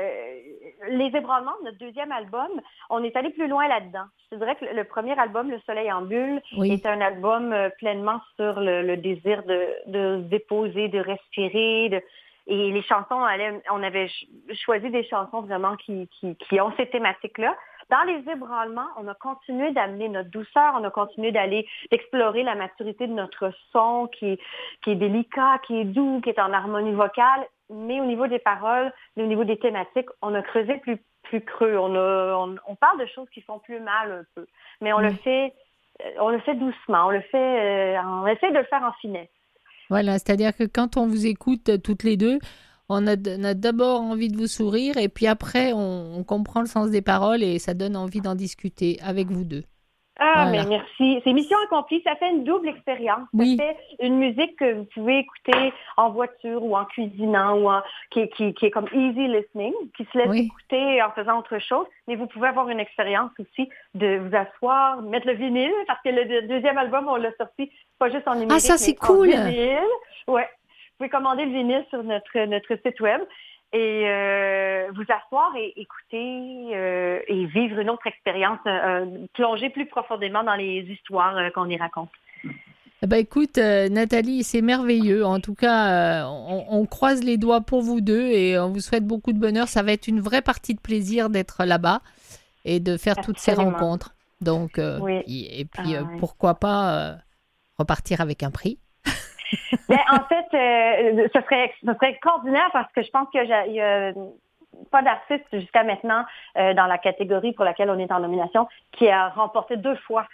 les ébranlements de notre deuxième album. On est allé plus loin là-dedans. Je te dirais que le premier album, Le Soleil en bulle, Oui. est un album pleinement sur le désir de se déposer, de respirer. Et les chansons, on avait choisi des chansons vraiment qui ont ces thématiques-là. Dans les ébranlements, on a continué d'amener notre douceur, on a continué d'explorer la maturité de notre son qui est délicat, qui est doux, qui est en harmonie vocale. Mais au niveau des paroles, au niveau des thématiques, on a creusé plus creux. On parle de choses qui font plus mal un peu. Mais on le fait doucement, on essaie de le faire en finesse. Voilà, c'est-à-dire que quand on vous écoute toutes les deux, on a d'abord envie de vous sourire et puis après, on comprend le sens des paroles et ça donne envie d'en discuter avec vous deux. Ah, Voilà. mais merci. C'est mission accomplie. Ça fait une double expérience. Oui. Ça fait une musique que vous pouvez écouter en voiture ou en cuisinant ou qui est comme easy listening, qui se laisse Oui. écouter en faisant autre chose. Mais vous pouvez avoir une expérience aussi de vous asseoir, mettre le vinyle, parce que le deuxième album, on l'a sorti pas juste en numérique, Ah, ça, c'est mais en cool. vinyle. Ouais. Vous pouvez commander le vinyle sur notre site web et vous asseoir et écouter et vivre une autre expérience, plonger plus profondément dans les histoires qu'on y raconte. Eh ben, écoute, Nathalie, c'est merveilleux. En tout cas, on croise les doigts pour vous deux et on vous souhaite beaucoup de bonheur. Ça va être une vraie partie de plaisir d'être là-bas et de faire toutes ces Absolument. rencontres. Donc, Oui. et puis Oui. pourquoi pas repartir avec un prix. Ben, en fait, ce serait extraordinaire parce que je pense qu'il y a pas d'artiste jusqu'à maintenant dans la catégorie pour laquelle on est en nomination qui a remporté 2 fois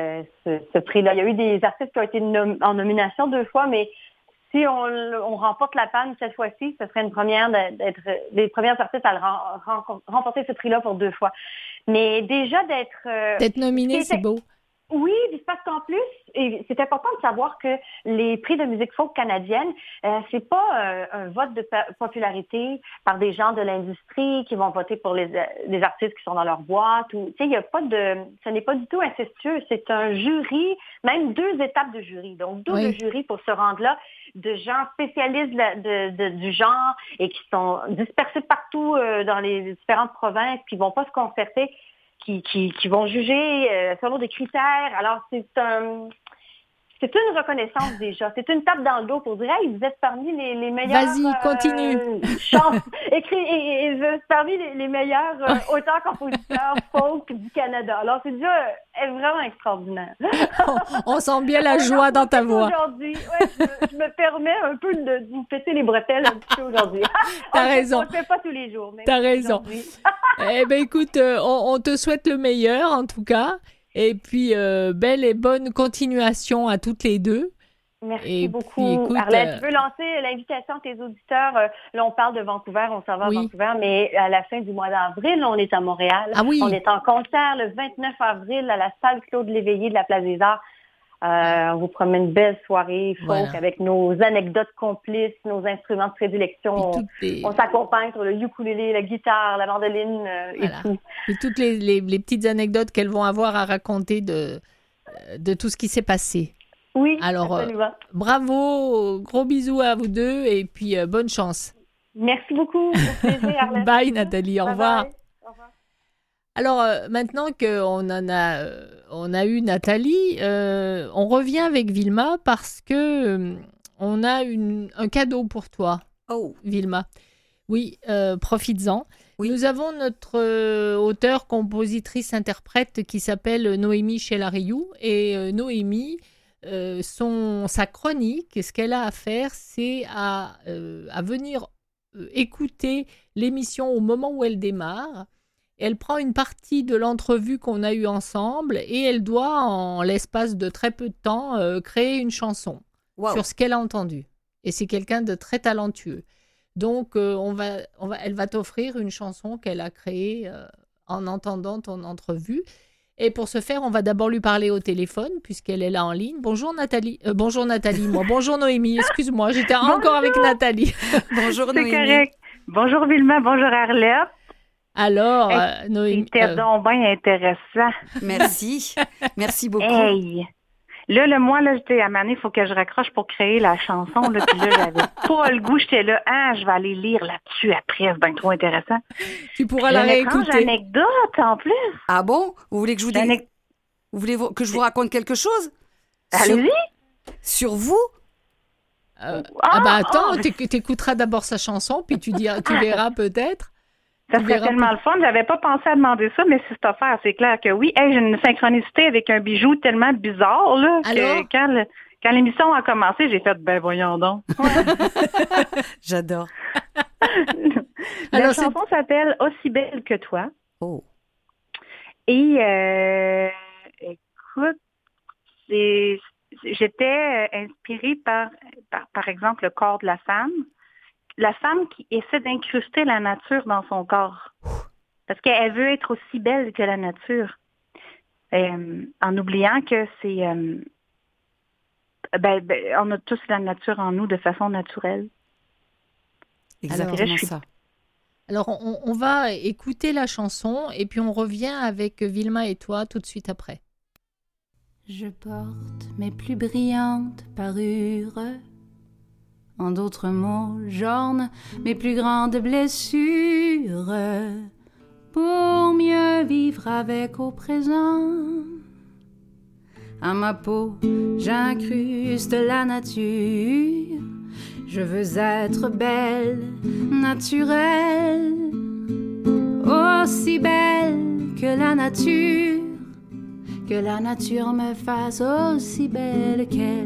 ce prix-là. Il y a eu des artistes qui ont été en nomination 2 fois, mais si on remporte la palme cette fois-ci, ce serait une première d'être les premières artistes à remporter ce prix-là pour 2 fois. Mais déjà D'être nominé, c'est beau. Oui, parce qu'en plus, et c'est important de savoir que les prix de musique folk canadienne, c'est pas un vote de popularité par des gens de l'industrie qui vont voter pour les artistes qui sont dans leur boîte. Ou, tu sais, il y a pas ce n'est pas du tout incestueux. C'est un jury, même 2 étapes de jury. Donc, double jury pour se rendre là, de gens spécialistes du genre et qui sont dispersés partout dans les différentes provinces, qui vont pas se concerter. Qui vont juger selon des critères. Alors, c'est une reconnaissance déjà. C'est une tape dans le dos pour dire « Hey, vous êtes parmi les meilleurs... » Vas-y, continue. Parmi les meilleurs auteurs-compositeurs folk du Canada. Alors, c'est déjà vraiment extraordinaire. On sent bien la joie dans ta voix. Aujourd'hui, je me permets un peu de vous péter les bretelles un petit peu aujourd'hui. T'as raison. On le fait pas tous les jours. Mais t'as raison. Eh bien, écoute, on te souhaite le meilleur, en tout cas. Et puis, belle et bonne continuation à toutes les deux. Merci beaucoup, puis, écoute, Arlette. Je veux lancer l'invitation à tes auditeurs. Là, on parle de Vancouver, on s'en va à Vancouver, mais à la fin du mois d'avril, on est à Montréal. Ah oui. On est en concert le 29 avril à la salle Claude Léveillé de la Place des Arts. On vous promet une belle soirée folk avec nos anecdotes complices, nos instruments de prédilection. On s'accompagne sur le ukulélé, la guitare, la mandoline et tout. Et toutes les petites anecdotes qu'elles vont avoir à raconter de tout ce qui s'est passé. Oui, alors, absolument. Bravo, gros bisous à vous deux et puis bonne chance. Merci beaucoup. Au plaisir, Arlette. Bye Nathalie, au revoir. Bye. Au revoir. Alors, maintenant qu'on on a eu Nathalie, on revient avec Vilma parce que on a un cadeau pour toi. Oh, Vilma. Oui, profites-en. Oui. Nous avons notre auteure, compositrice, interprète qui s'appelle Noémie Chelariou. Et Noémie, sa chronique, ce qu'elle a à faire, c'est à venir écouter l'émission au moment où elle démarre. Elle prend une partie de l'entrevue qu'on a eue ensemble et elle doit, en l'espace de très peu de temps, créer une chanson wow. sur ce qu'elle a entendu. Et c'est quelqu'un de très talentueux. Donc, elle va t'offrir une chanson qu'elle a créée en entendant ton entrevue. Et pour ce faire, on va d'abord lui parler au téléphone, puisqu'elle est là en ligne. Bonjour Nathalie. Bonjour Noémie. Excuse-moi, j'étais encore avec Nathalie. Bonjour Noémie. C'est correct. Bonjour Vilma, bonjour Arlette. Alors, Hey, Noémie... C'était donc bien intéressant. Merci. Merci beaucoup. Hey! Là, moi, j'étais à Mané, il faut que je raccroche pour créer la chanson. Là, puis là, j'avais pas le goût. J'étais là, je vais aller lire là-dessus après. C'est bien trop intéressant. Tu pourras la réécouter. J'ai une anecdote en plus. Ah bon? Vous voulez que je que je vous raconte quelque chose? Allez-y. Sur vous? Attends, t'écouteras d'abord sa chanson, puis tu verras peut-être. Ça serait tellement le fun. J'avais pas pensé à demander ça, mais c'est cette affaire, c'est clair que oui. Hey, j'ai une synchronicité avec un bijou tellement bizarre là, alors? Que quand l'émission a commencé, j'ai fait ben voyons donc. J'adore. La chanson s'appelle Aussi belle que toi. Oh. Et écoute, j'étais inspirée par exemple le corps de la femme. La femme qui essaie d'incruster la nature dans son corps. Parce qu'elle veut être aussi belle que la nature. En oubliant que c'est... on a tous la nature en nous de façon naturelle. Exactement ça. Alors, on va écouter la chanson et puis on revient avec Vilma et toi tout de suite après. Je porte mes plus brillantes parures. En d'autres mots, j'orne mes plus grandes blessures pour mieux vivre avec au présent. À ma peau, j'incruste la nature. Je veux être belle, naturelle, aussi belle que la nature me fasse aussi belle qu'elle.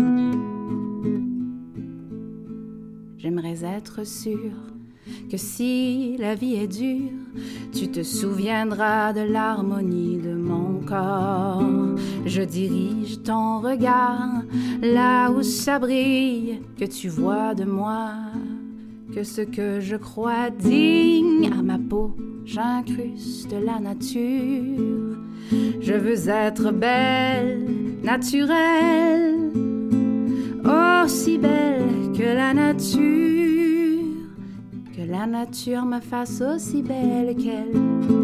J'aimerais être sûre que si la vie est dure, tu te souviendras de l'harmonie de mon corps. Je dirige ton regard là où ça brille, que tu vois de moi que ce que je crois digne. À ma peau, j'incruste la nature. Je veux être belle, naturelle, aussi belle que la nature me fasse aussi belle qu'elle.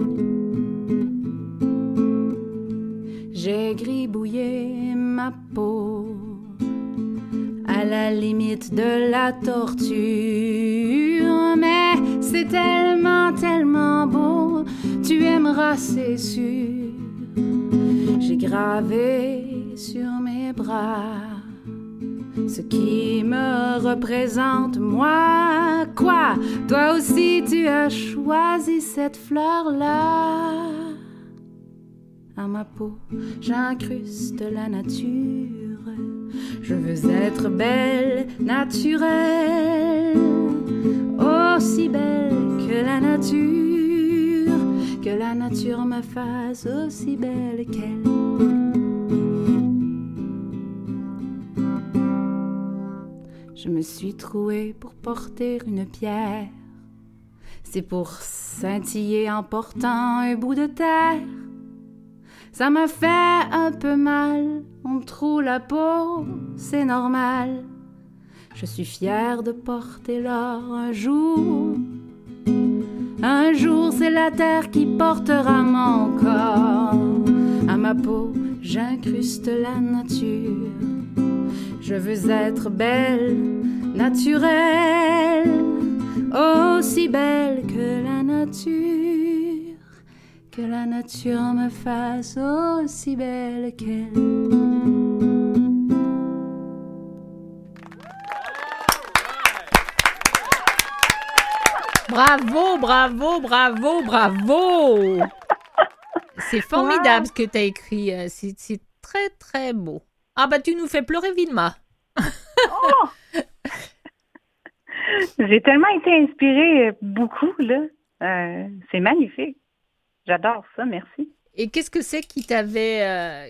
J'ai gribouillé ma peau à la limite de la torture, mais c'est tellement, tellement beau, tu aimeras, c'est sûr. J'ai gravé sur mes bras ce qui me représente, moi. Quoi? Toi aussi tu as choisi cette fleur-là. À ma peau, j'incruste la nature. Je veux être belle, naturelle, aussi belle que la nature me fasse aussi belle qu'elle. Je me suis trouée pour porter une pierre. C'est pour scintiller en portant un bout de terre. Ça m'a fait un peu mal, on me troue la peau, c'est normal. Je suis fière de porter l'or un jour. Un jour, c'est la terre qui portera mon corps. À ma peau, j'incruste la nature. Je veux être belle, naturelle, aussi belle que la nature me fasse aussi belle qu'elle. Bravo, bravo, bravo, bravo. C'est formidable ce que tu as écrit. C'est très, très beau. Ah bah tu nous fais pleurer, Vilma. Oh! J'ai tellement été inspirée beaucoup, là. C'est magnifique. J'adore ça, merci. Et qu'est-ce que c'est qui t'avait...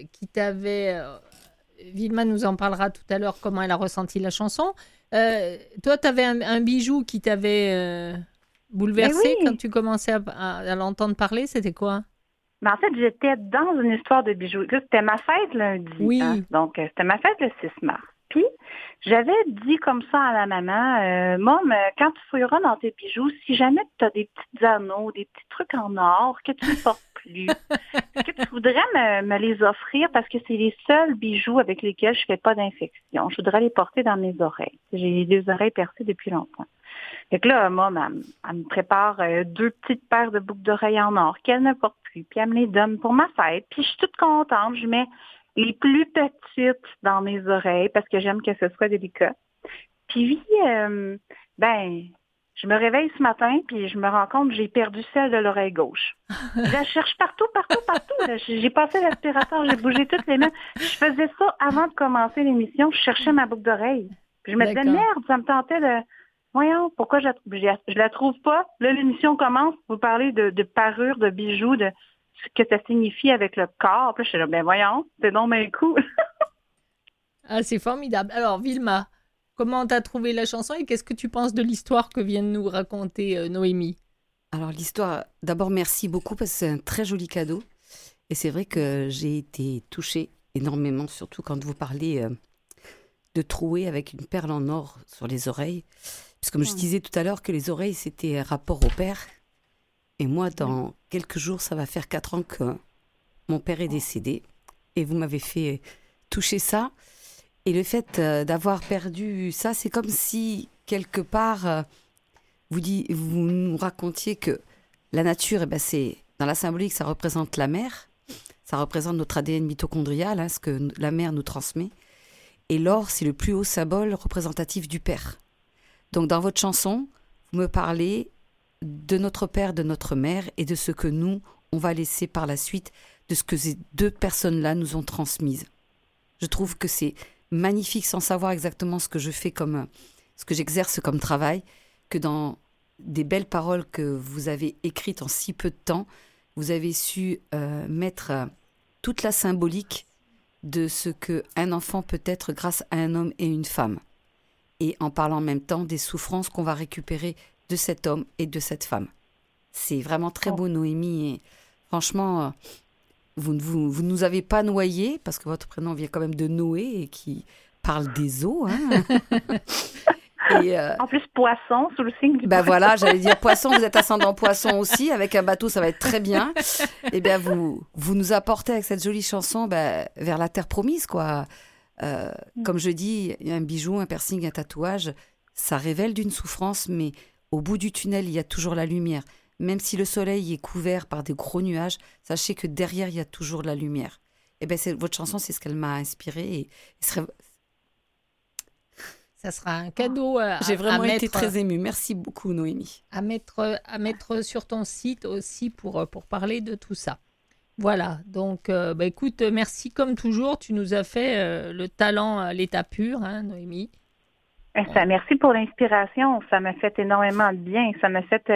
Vilma nous en parlera tout à l'heure, comment elle a ressenti la chanson. Toi, tu avais un bijou qui t'avait bouleversé oui. quand tu commençais à l'entendre parler. C'était quoi? Mais en fait, j'étais dans une histoire de bijoux. Là, c'était ma fête lundi. Oui. Hein? Donc, c'était ma fête le 6 mars. Puis, j'avais dit comme ça à la maman, Mom, quand tu fouilleras dans tes bijoux, si jamais tu as des petits anneaux, des petits trucs en or que tu ne portes plus, est-ce que tu voudrais me les offrir parce que c'est les seuls bijoux avec lesquels je fais pas d'infection. Je voudrais les porter dans mes oreilles. J'ai les oreilles percées depuis longtemps. Fait que là, Mom, elle me prépare 2 petites paires de boucles d'oreilles en or qu'elle ne porte plus, puis elle me les donne pour ma fête. Puis je suis toute contente, je mets les plus petites dans mes oreilles parce que j'aime que ce soit délicat. Puis, je me réveille ce matin puis je me rends compte que j'ai perdu celle de l'oreille gauche. Je la cherche partout. Là. J'ai passé l'aspirateur, j'ai bougé toutes les mains. Je faisais ça avant de commencer l'émission. Je cherchais ma boucle d'oreille. Puis je me disais, merde, ça me tentait de... Voyons, pourquoi je la trouve pas? Là, l'émission commence. Vous parlez de parure, de bijoux, de ce que ça signifie avec le corps. Puis là, je suis là, voyons, c'est donc bien cool. Ah, c'est formidable. Alors, Vilma, comment t'as trouvé la chanson et qu'est-ce que tu penses de l'histoire que vient de nous raconter Noémie? Alors l'histoire, d'abord merci beaucoup parce que c'est un très joli cadeau. Et c'est vrai que j'ai été touchée énormément, surtout quand vous parlez de trouer avec une perle en or sur les oreilles. Parce que comme je disais tout à l'heure que les oreilles, c'était un rapport au père. Et moi, dans quelques jours, ça va faire 4 ans que mon père est décédé. Et vous m'avez fait toucher ça. Et le fait d'avoir perdu ça, c'est comme si, quelque part, vous nous racontiez que la nature, c'est dans la symbolique, ça représente la mère. Ça représente notre ADN mitochondrial, ce que la mère nous transmet. Et l'or, c'est le plus haut symbole représentatif du père. Donc, dans votre chanson, vous me parlez de notre père, de notre mère et de ce que nous, on va laisser par la suite, de ce que ces 2 personnes-là nous ont transmises. Je trouve que c'est magnifique sans savoir exactement ce que je fais ce que j'exerce comme travail, que dans des belles paroles que vous avez écrites en si peu de temps, vous avez su mettre toute la symbolique de ce qu'un enfant peut être grâce à un homme et une femme. Et en parlant en même temps des souffrances qu'on va récupérer de cet homme et de cette femme. C'est vraiment très beau, Noémie. Et franchement, vous ne nous avez pas noyés, parce que votre prénom vient quand même de Noé, et qui parle des eaux. Hein. Et en plus, poisson, sous le signe du poisson. Voilà, j'allais dire poisson, vous êtes ascendant poisson aussi. Avec un bateau, ça va être très bien. Et bien, vous nous apportez avec cette jolie chanson vers la terre promise, quoi. Comme je dis, un bijou, un piercing, un tatouage, ça révèle d'une souffrance, mais au bout du tunnel, il y a toujours la lumière. Même si le soleil est couvert par des gros nuages, sachez que derrière, il y a toujours la lumière. Et bien, votre chanson, c'est ce qu'elle m'a inspirée. Ça sera un cadeau J'ai vraiment été mettre, très émue. Merci beaucoup, Noémie. À mettre sur ton site aussi pour parler de tout ça. Voilà, donc écoute, merci comme toujours, tu nous as fait le talent à l'état pur, hein, Noémie. Merci pour l'inspiration, ça m'a fait énormément de bien, ça m'a fait,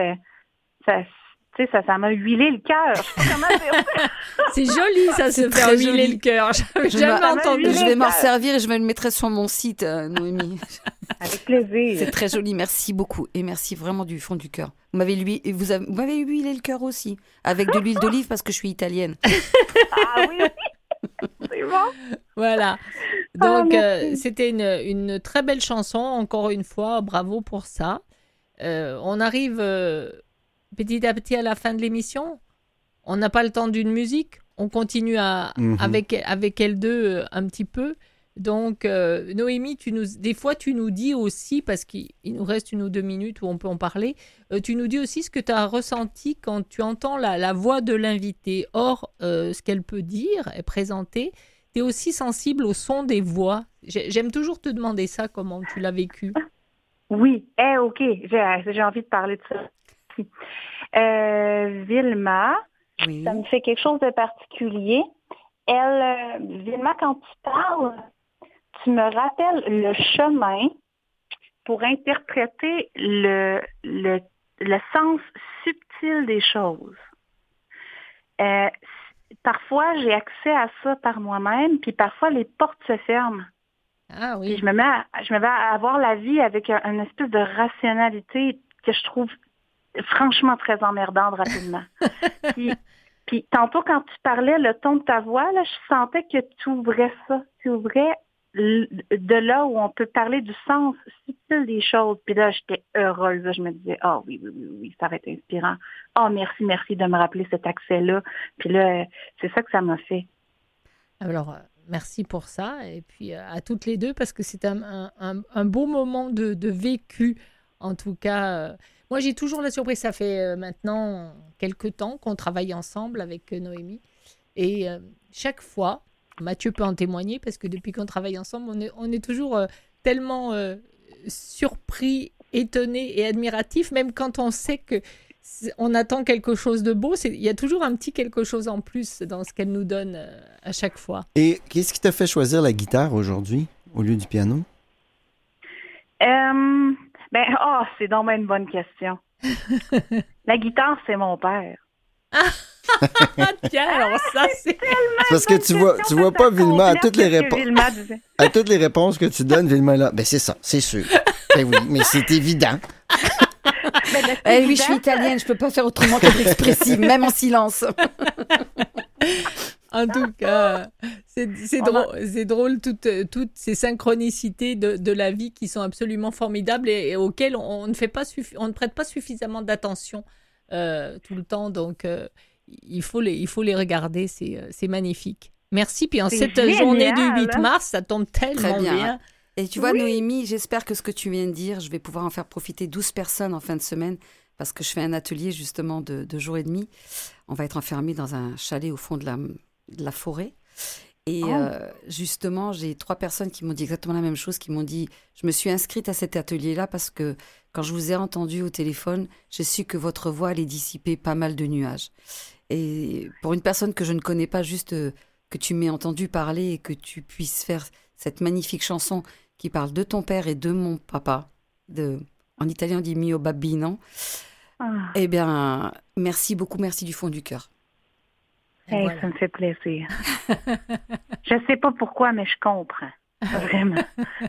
ça m'a huilé le cœur. Je sais pas comment dire ça. C'est joli, ça, se faire huiler le cœur. J'avais jamais entendu. Je vais m'en servir et je me le mettrai sur mon site, Noémie. Avec plaisir. C'est très joli, merci beaucoup. Et merci vraiment du fond du cœur. Vous m'avez huilé le cœur aussi, avec de l'huile d'olive parce que je suis italienne. Ah oui, c'est bon. Voilà. Donc, c'était une très belle chanson. Encore une fois, bravo pour ça. On arrive petit à petit à la fin de l'émission. On n'a pas le temps d'une musique. On continue avec elles deux un petit peu. Donc, Noémie, des fois, tu nous dis aussi, parce qu'il nous reste 1 ou 2 minutes où on peut en parler, tu nous dis aussi ce que tu as ressenti quand tu entends la voix de l'invité. Or, ce qu'elle peut dire et présenter, tu es aussi sensible au son des voix. J'aime toujours te demander ça, comment tu l'as vécu. Oui, OK, j'ai envie de parler de ça. merci. Vilma, Oui. ça me fait quelque chose de particulier. Vilma, quand tu parles, tu me rappelles le chemin pour interpréter le sens subtil des choses. Parfois, j'ai accès à ça par moi-même, puis parfois, les portes se ferment. Ah Puis oui. je me mets à avoir la vie avec une espèce de rationalité que je trouve franchement très emmerdante rapidement. Puis tantôt, quand tu parlais, le ton de ta voix, là, je sentais que tu ouvrais ça. Tu ouvrais de là où on peut parler du sens subtil des choses. Puis là, j'étais heureuse. Là, je me disais, oui, ça va être inspirant. Merci de me rappeler cet accès-là. Puis là, c'est ça que ça m'a fait. Alors, merci pour ça. Et puis, à toutes les deux, parce que c'est un beau moment de vécu. En tout cas, moi, j'ai toujours la surprise. Ça fait maintenant quelques temps qu'on travaille ensemble avec Noémie. Et chaque fois, Mathieu peut en témoigner, parce que depuis qu'on travaille ensemble, on est toujours tellement surpris, étonné et admiratif, même quand on sait que on attend quelque chose de beau. Il y a toujours un petit quelque chose en plus dans ce qu'elle nous donne à chaque fois. Et qu'est-ce qui t'a fait choisir la guitare aujourd'hui au lieu du piano? C'est donc une bonne question. La guitare, c'est mon père. Tiens, alors ça, c'est... C'est parce que tu vois pas Vilma à toutes les réponses que tu donnes, Vilma est là. Ben c'est ça, c'est sûr. Ben oui, mais c'est évident. Oui, je suis italienne, je peux pas faire autrement qu'être expressive, même en silence. En tout cas, c'est drôle toutes ces synchronicités de la vie qui sont absolument formidables et auxquelles on ne prête pas suffisamment d'attention tout le temps. Donc, il faut les regarder, c'est magnifique. Merci. Puis en cette journée du 8 mars, ça tombe tellement bien. Et tu vois, Noémie, j'espère que ce que tu viens de dire, je vais pouvoir en faire profiter 12 personnes en fin de semaine, parce que je fais un atelier justement de jour et demi. On va être enfermés dans un chalet au fond de la forêt. Et justement, j'ai 3 personnes qui m'ont dit exactement la même chose, qui m'ont dit, je me suis inscrite à cet atelier-là parce que quand je vous ai entendu au téléphone, j'ai su que votre voix allait dissiper pas mal de nuages. Et pour une personne que je ne connais pas, juste que tu m'aies entendu parler et que tu puisses faire cette magnifique chanson qui parle de ton père et de mon papa, en italien on dit mio babbino. Eh bien, merci beaucoup, merci du fond du cœur. Voilà. Ça me fait plaisir. Je sais pas pourquoi, mais je comprends. Vraiment.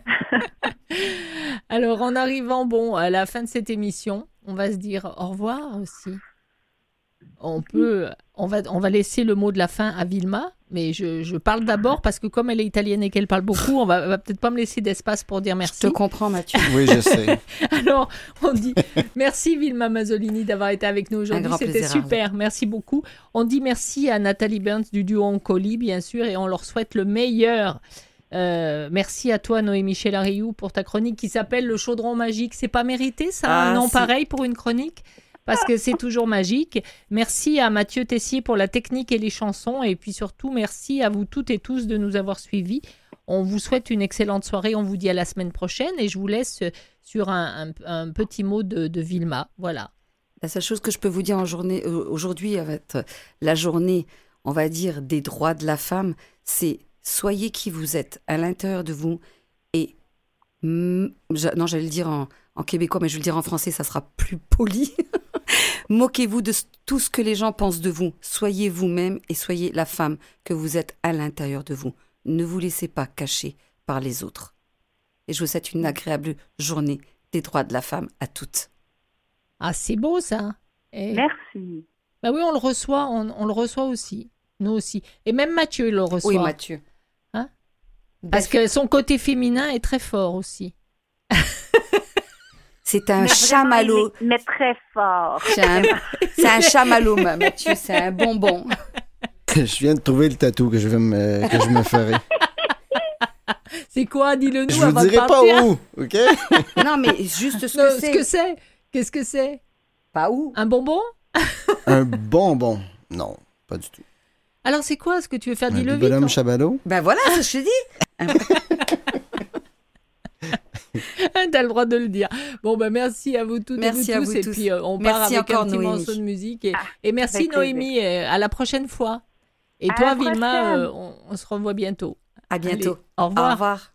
Alors, en arrivant à la fin de cette émission, on va se dire au revoir aussi. On va laisser le mot de la fin à Vilma, mais je parle d'abord parce que comme elle est italienne et qu'elle parle beaucoup, on va peut-être pas me laisser d'espace pour dire merci. Je te comprends, Mathieu. Oui, je sais. Alors, on dit merci Vilma Mazzolini d'avoir été avec nous aujourd'hui. C'était plaisir, super, Arlette. Merci beaucoup. On dit merci à Nathalie Burns du duo Oncoli, bien sûr, et on leur souhaite le meilleur. Merci à toi, Noémie Chelariou, pour ta chronique qui s'appelle Le Chaudron Magique. C'est pas mérité, ça, un nom pareil pour une chronique? Parce que c'est toujours magique. Merci à Mathieu Tessier pour la technique et les chansons. Et puis surtout, merci à vous toutes et tous de nous avoir suivis. On vous souhaite une excellente soirée. On vous dit à la semaine prochaine. Et je vous laisse sur un petit mot de Vilma. Voilà. La seule chose que je peux vous dire aujourd'hui, avec la journée, on va dire, des droits de la femme, c'est soyez qui vous êtes à l'intérieur de vous. Et j'allais le dire en québécois, mais je vais le dire en français, ça sera plus poli. Moquez-vous de tout ce que les gens pensent de vous. Soyez vous-même et soyez la femme que vous êtes à l'intérieur de vous. Ne vous laissez pas cacher par les autres. Et je vous souhaite une agréable journée des droits de la femme à toutes. Ah, c'est beau ça. Merci. Bah oui, on le reçoit, on le reçoit aussi. Nous aussi. Et même Mathieu le reçoit. Oui, Mathieu. Hein? Parce que son côté féminin est très fort aussi. C'est un chamallow. Mais très fort. C'est un chamallow, Mathieu. C'est un bonbon. Je viens de trouver le tatou que je me ferai. C'est quoi? Dis-le nous. Je vous dirai pas où, OK? Non, mais juste ce que c'est. Ce que c'est. Qu'est-ce que c'est? Pas où? Un bonbon? Un bonbon. Non, pas du tout. Alors, c'est quoi ce que tu veux faire? Dis-le vite. Bonhomme Chabalot? Ben voilà, ça je te dis. as le droit de le dire. Bon, ben merci à vous toutes Merci et à vous vous tous. Et tous. puis, on Merci part avec encore, un petit Noémie. morceau de musique. Et merci, avec plaisir. Noémie. À la prochaine fois. Et À toi, la Vilma, prochaine. on se revoit bientôt. À bientôt. Allez, au revoir. Au revoir.